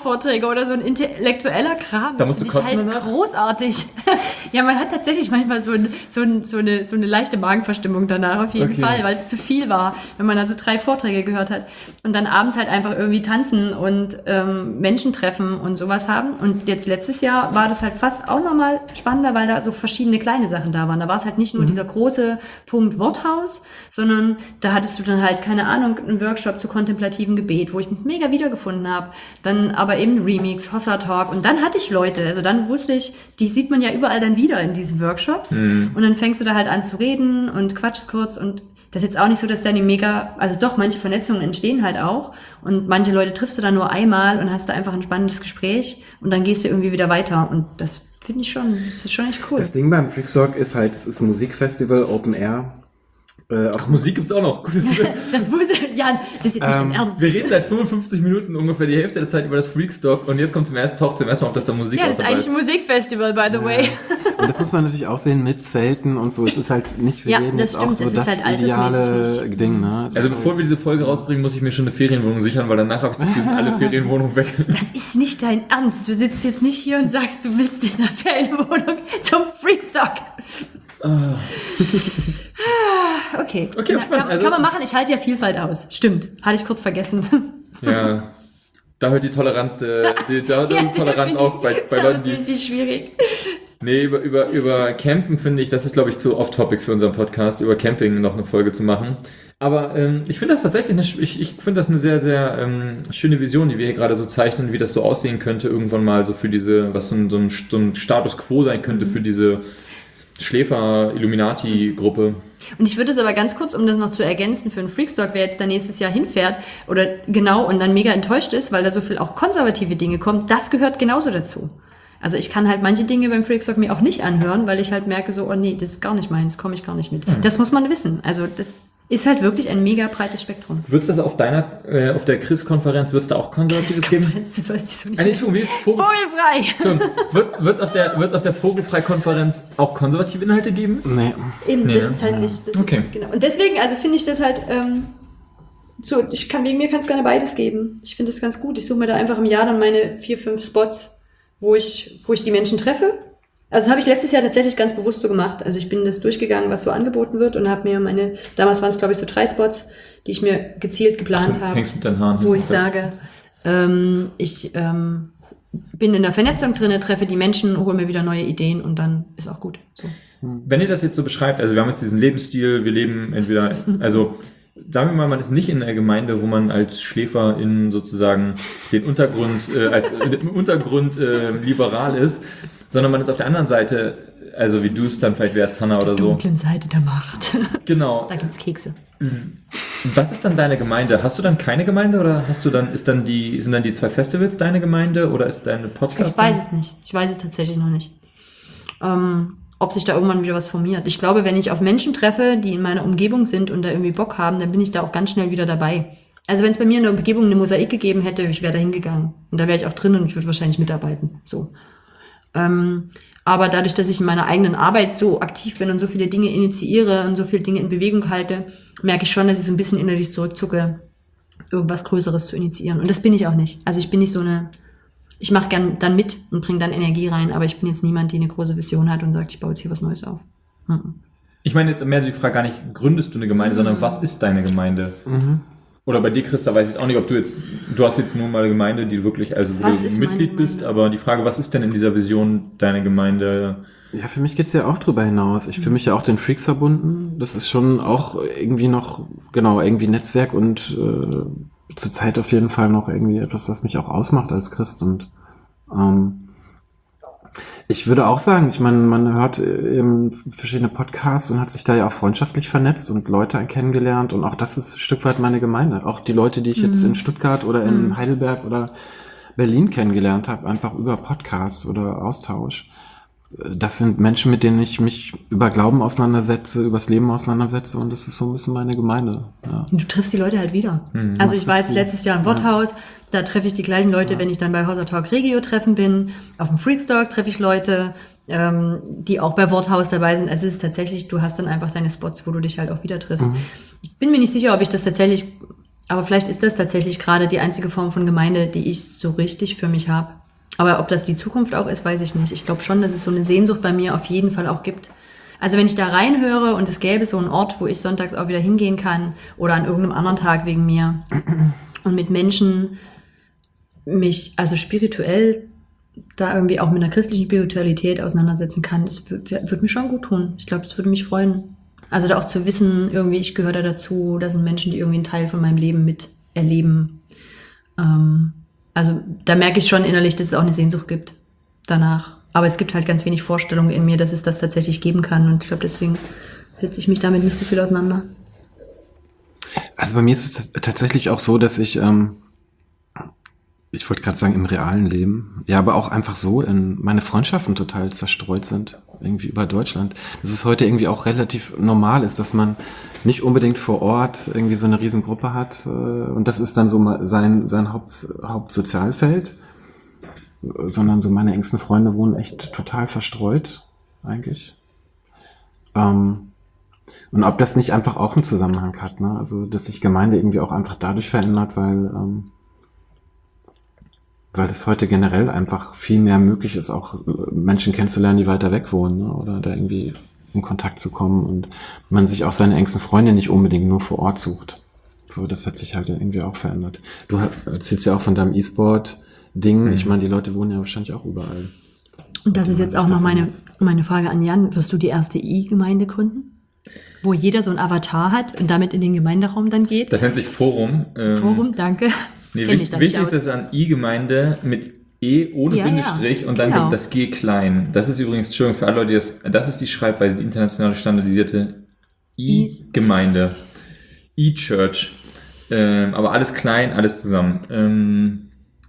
Vorträge oder so ein intellektueller Kram. Da musst du Das finde kotzen ich halt danach? großartig. Ja, man hat tatsächlich manchmal so eine leichte Magenverstimmung danach, auf jeden Okay. Fall, weil es zu viel war, wenn man also 3 Vorträge gehört hat. Und dann abends halt einfach irgendwie tanzen und Menschen treffen und sowas haben. Und jetzt letztes Jahr war das halt fast auch nochmal spannender, weil da so verschiedene kleine Sachen da waren. Da war es halt nicht nur dieser große Punkt Worthaus, sondern da hattest du dann halt, keine Ahnung, einen Workshop zu kontemplativem Gebet, wo ich mich mega wiedergefunden habe. Dann aber eben Remix, Hossa Talk. Und dann hatte ich Leute, also dann wusste ich, die sieht man ja überall dann wieder in diesen Workshops. Und dann fängst du da halt an zu reden und quatschst kurz und das ist jetzt auch nicht so, dass da die also doch, manche Vernetzungen entstehen halt auch und manche Leute triffst du dann nur einmal und hast da einfach ein spannendes Gespräch und dann gehst du irgendwie wieder weiter und das finde ich schon, das ist schon echt cool. Das Ding beim Freakstock ist halt, es ist ein Musikfestival, Open Air. Ach, Musik gibt's auch noch. Gutes Das wusste, Jan, das ist jetzt nicht dein Ernst. Wir reden seit 55 Minuten ungefähr die Hälfte der Zeit über das Freakstock und jetzt kommt zum ersten Mal auf, dass da Musik Ja, das ist dabei eigentlich ein Musikfestival, by the way. Und das muss man natürlich auch sehen mit Zelten und so. Es ist halt nicht für Ja, jeden das jetzt stimmt, auch so es ist das halt altersmäßig ideale Ding. Ne? Es Also ist bevor wir diese Folge rausbringen, muss ich mir schon eine Ferienwohnung sichern, weil danach habe ich das Gefühl, sind alle Ferienwohnungen weg. Das ist nicht dein Ernst. Du sitzt jetzt nicht hier und sagst, du willst in der Ferienwohnung zum Freakstock. Okay. Okay, Na, spannend. kann man machen. Ich halte ja Vielfalt aus. Stimmt. Hatte ich kurz vergessen. Ja, da hört die Toleranz, die Toleranz auf bei Leuten, Das die... ist richtig schwierig. Nee, über Campen finde ich, das ist, glaube ich, zu off-topic für unseren Podcast, über Camping noch eine Folge zu machen. Aber ich finde das tatsächlich, ich finde das eine sehr, sehr schöne Vision, die wir hier gerade so zeichnen, wie das so aussehen könnte, irgendwann mal so für diese, was so ein Status Quo sein könnte für diese Schläfer-Illuminati-Gruppe. Und ich würde es aber ganz kurz, um das noch zu ergänzen, für einen Freakstock, wer jetzt da nächstes Jahr hinfährt oder genau und dann mega enttäuscht ist, weil da so viel auch konservative Dinge kommen, das gehört genauso dazu. Also ich kann halt manche Dinge beim Freakstock mir auch nicht anhören, weil ich halt merke so, oh nee, das ist gar nicht meins, komme ich gar nicht mit. Das muss man wissen. Also das ist halt wirklich ein mega breites Spektrum. Wird's das auf auf der Chris-Konferenz, wird's da auch Konservatives geben? Das weiß ich so nicht. Entschuldigung, wie ist Vogelfrei! Wird's auf der Vogelfrei-Konferenz auch konservative Inhalte geben? Nee. Eben, Nee, das ist halt nicht. Das okay. ist, genau. Und deswegen, also finde ich das halt, so, wegen mir kann es gerne beides geben. Ich finde das ganz gut. Ich suche mir da einfach im Jahr dann meine 4, 5 Spots, wo ich die Menschen treffe. Also das habe ich letztes Jahr tatsächlich ganz bewusst so gemacht. Also ich bin das durchgegangen, was so angeboten wird und habe mir damals waren es glaube ich so 3 Spots, die ich mir gezielt geplant habe, Hängst mit deinen Haaren. wo ich sage, ich bin in der Vernetzung drinne, treffe die Menschen, hole mir wieder neue Ideen und dann ist auch gut. So. Wenn ihr das jetzt so beschreibt, also wir haben jetzt diesen Lebensstil, wir leben entweder, also sagen wir mal, man ist nicht in der Gemeinde, wo man als Schläferin sozusagen den Untergrund, liberal ist, sondern man ist auf der anderen Seite, also wie du es dann vielleicht wärst, Hannah oder so. Dunklen Seite der Macht. Genau. Da gibt's Kekse. Was ist dann deine Gemeinde? Hast du dann keine Gemeinde oder sind dann die 2 Festivals deine Gemeinde oder ist deine Podcast? Ich weiß es nicht. Ich weiß es tatsächlich noch nicht. Ob sich da irgendwann wieder was formiert. Ich glaube, wenn ich auf Menschen treffe, die in meiner Umgebung sind und da irgendwie Bock haben, dann bin ich da auch ganz schnell wieder dabei. Also wenn es bei mir in der Umgebung eine Mosaik gegeben hätte, ich wäre da hingegangen. Und da wäre ich auch drin und ich würde wahrscheinlich mitarbeiten. So. Aber dadurch, dass ich in meiner eigenen Arbeit so aktiv bin und so viele Dinge initiiere und so viele Dinge in Bewegung halte, merke ich schon, dass ich so ein bisschen innerlich zurückzucke, irgendwas Größeres zu initiieren. Und das bin ich auch nicht. Also ich bin nicht so ich mache gern dann mit und bringe dann Energie rein, aber ich bin jetzt niemand, die eine große Vision hat und sagt, ich baue jetzt hier was Neues auf. Ich meine jetzt mehr die Frage gar nicht, gründest du eine Gemeinde, sondern was ist deine Gemeinde? Oder bei dir, Christa, weiß ich auch nicht, ob du hast jetzt nur mal eine Gemeinde, die wirklich, also wo du Mitglied bist, aber die Frage, was ist denn in dieser Vision deine Gemeinde? Ja, für mich geht's ja auch drüber hinaus. Ich fühle mich ja auch den Freaks verbunden. Das ist schon auch irgendwie noch, genau, irgendwie Netzwerk und zurzeit auf jeden Fall noch irgendwie etwas, was mich auch ausmacht als Christ. Und ich würde auch sagen, ich meine, man hört eben verschiedene Podcasts und hat sich da ja auch freundschaftlich vernetzt und Leute kennengelernt und auch das ist ein Stück weit meine Gemeinde. Auch die Leute, die ich jetzt in Stuttgart oder in Heidelberg oder Berlin kennengelernt habe, einfach über Podcasts oder Austausch. Das sind Menschen, mit denen ich mich über Glauben auseinandersetze, übers Leben auseinandersetze und das ist so ein bisschen meine Gemeinde. Ja. Und du triffst die Leute halt wieder. Also ich war jetzt letztes Jahr im Worthaus, da treffe ich die gleichen Leute, wenn ich dann bei Hossa Talk Regio treffen bin. Auf dem Freakstock treffe ich Leute, die auch bei Worthaus dabei sind. Also es ist tatsächlich, du hast dann einfach deine Spots, wo du dich halt auch wieder triffst. Ich bin mir nicht sicher, ob ich das tatsächlich Aber vielleicht ist das tatsächlich gerade die einzige Form von Gemeinde, die ich so richtig für mich habe. Aber ob das die Zukunft auch ist, weiß ich nicht. Ich glaube schon, dass es so eine Sehnsucht bei mir auf jeden Fall auch gibt. Also wenn ich da reinhöre und es gäbe so einen Ort, wo ich sonntags auch wieder hingehen kann oder an irgendeinem anderen Tag wegen mir und mit Menschen mich also spirituell da irgendwie auch mit einer christlichen Spiritualität auseinandersetzen kann, das würde mir schon gut tun. Ich glaube, das würde mich freuen. Also da auch zu wissen, irgendwie ich gehöre da dazu, da sind Menschen, die irgendwie einen Teil von meinem Leben miterleben. Also da merke ich schon innerlich, dass es auch eine Sehnsucht gibt danach. Aber es gibt halt ganz wenig Vorstellungen in mir, dass es das tatsächlich geben kann. Und ich glaube, deswegen setze ich mich damit nicht so viel auseinander. Also bei mir ist es tatsächlich auch so, dass ich wollte gerade sagen, im realen Leben, ja, aber auch einfach so meine Freundschaften total zerstreut sind, irgendwie über Deutschland. Dass es heute irgendwie auch relativ normal ist, dass man nicht unbedingt vor Ort irgendwie so eine Riesengruppe hat, und das ist dann so sein Hauptsozialfeld, sondern so meine engsten Freunde wohnen echt total verstreut, eigentlich. Und ob das nicht einfach auch einen Zusammenhang hat, ne? Also, dass sich Gemeinde irgendwie auch einfach dadurch verändert, weil es heute generell einfach viel mehr möglich ist, auch Menschen kennenzulernen, die weiter weg wohnen, ne? Oder da irgendwie in Kontakt zu kommen und man sich auch seine engsten Freunde nicht unbedingt nur vor Ort sucht. So, das hat sich halt irgendwie auch verändert. Du erzählst ja auch von deinem E-Sport-Ding. Ich meine, die Leute wohnen ja wahrscheinlich auch überall. Und das ist jetzt auch noch meine Frage an Jan. Wirst du die erste I-Gemeinde gründen? Wo jeder so ein Avatar hat und damit in den Gemeinderaum dann geht? Das nennt sich Forum. Forum, danke. Nee, wichtig ist es an I-Gemeinde mit E ohne Bindestrich und dann kommt das G klein. Das ist übrigens, Entschuldigung für alle Leute, das ist die Schreibweise, die international standardisierte I-Gemeinde. E-Church. Aber alles klein, alles zusammen.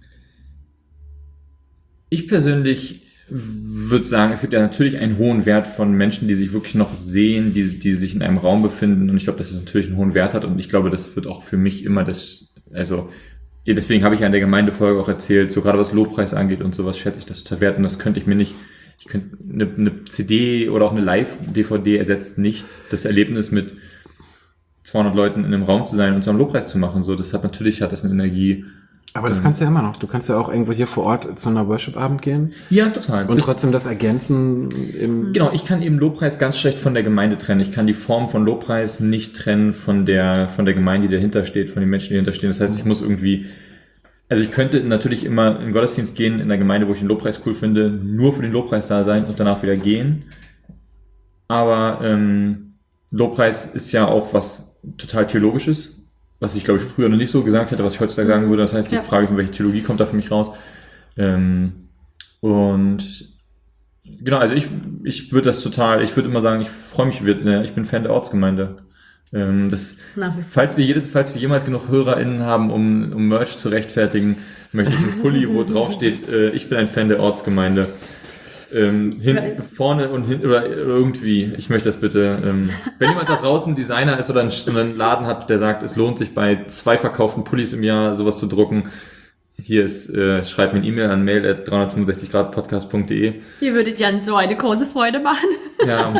Ich persönlich würde sagen, es gibt ja natürlich einen hohen Wert von Menschen, die sich wirklich noch sehen, die sich in einem Raum befinden. Und ich glaube, dass es natürlich einen hohen Wert hat. Und ich glaube, das wird auch für mich immer deswegen habe ich ja in der Gemeindefolge auch erzählt, so gerade was Lobpreis angeht und sowas, schätze ich das total wert. Und das könnte ich mir nicht, eine CD oder auch eine Live-DVD ersetzt nicht das Erlebnis mit 200 Leuten in einem Raum zu sein und so einen Lobpreis zu machen. So, das hat eine Energie. Aber das kannst du ja immer noch. Du kannst ja auch irgendwo hier vor Ort zu einer Worship-Abend gehen. Ja, total. Und trotzdem das ergänzen. Genau, ich kann eben Lobpreis ganz schlecht von der Gemeinde trennen. Ich kann die Form von Lobpreis nicht trennen von der Gemeinde, die dahinter steht, von den Menschen, die dahinter stehen. Das heißt, ich muss irgendwie, also ich könnte natürlich immer in den Gottesdienst gehen, in der Gemeinde, wo ich den Lobpreis cool finde, nur für den Lobpreis da sein und danach wieder gehen. Aber Lobpreis ist ja auch was total Theologisches, was ich, glaube ich, früher noch nicht so gesagt hätte, was ich heutzutage sagen würde. Das heißt, die Frage ist, welche Theologie kommt da für mich raus? Und genau, also ich würde immer sagen, ich freue mich, ich bin Fan der Ortsgemeinde. Falls wir jemals genug HörerInnen haben, um Merch zu rechtfertigen, möchte ich einen Pulli, wo drauf steht, ich bin ein Fan der Ortsgemeinde. Vorne und hinten oder irgendwie. Ich möchte das bitte. Wenn jemand da draußen Designer ist oder einen Laden hat, der sagt, es lohnt sich bei 2 verkauften Pullis im Jahr sowas zu drucken, hier ist, schreibt mir eine E-Mail an mail@365gradpodcast.de. Ihr würdet Jan so eine große Freude machen. Ja.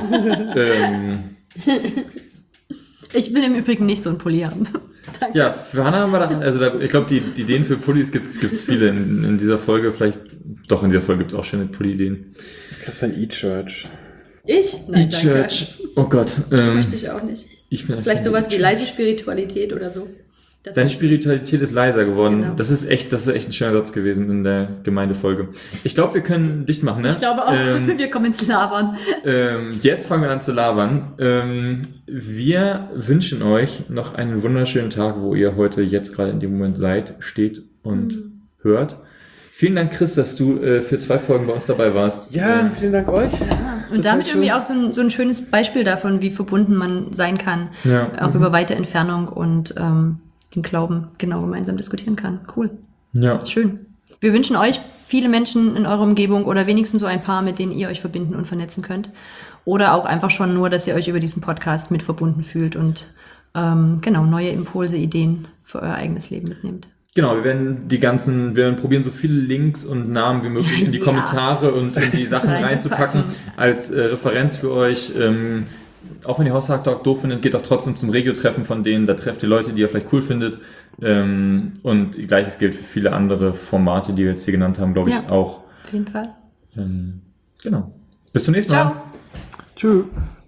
Ich will im Übrigen nicht so einen Pulli haben. Danke. Ja, für Hannah haben wir ich glaube, die Ideen für Pullis gibt's viele in dieser Folge. Vielleicht, doch, in dieser Folge gibt's auch schöne Pulli-Ideen. Christian E-Church. Ich? Nein, E-Church. Oh Gott. Möchte ich auch nicht. Vielleicht sowas wie leise Spiritualität oder so. Deine Spiritualität ist leiser geworden. Genau. Das ist echt ein schöner Satz gewesen in der Gemeindefolge. Ich glaube, wir können dicht machen, ne? Ich glaube auch, wir kommen ins Labern. Jetzt fangen wir an zu labern. Wir wünschen euch noch einen wunderschönen Tag, wo ihr heute jetzt gerade in dem Moment steht und hört. Vielen Dank, Chris, dass du für 2 Folgen bei uns dabei warst. Ja, vielen Dank euch. Ja. Und damit irgendwie auch so ein schönes Beispiel davon, wie verbunden man sein kann. Ja. Auch über weite Entfernung und den Glauben genau gemeinsam diskutieren kann. Cool. Ja. Schön. Wir wünschen euch viele Menschen in eurer Umgebung oder wenigstens so ein paar, mit denen ihr euch verbinden und vernetzen könnt. Oder auch einfach schon nur, dass ihr euch über diesen Podcast mit verbunden fühlt und neue Impulse, Ideen für euer eigenes Leben mitnehmt. Genau, wir werden probieren, so viele Links und Namen wie möglich in die Kommentare und in die Sachen reinzupacken als Referenz für euch. Auch wenn ihr Haustag doof findet, geht doch trotzdem zum Regio-Treffen von denen. Da trefft ihr Leute, die ihr vielleicht cool findet. Und gleiches gilt für viele andere Formate, die wir jetzt hier genannt haben, glaube ich Ja. auch. Auf jeden Fall. Genau. Bis zum nächsten Mal. Ciao. Tschüss.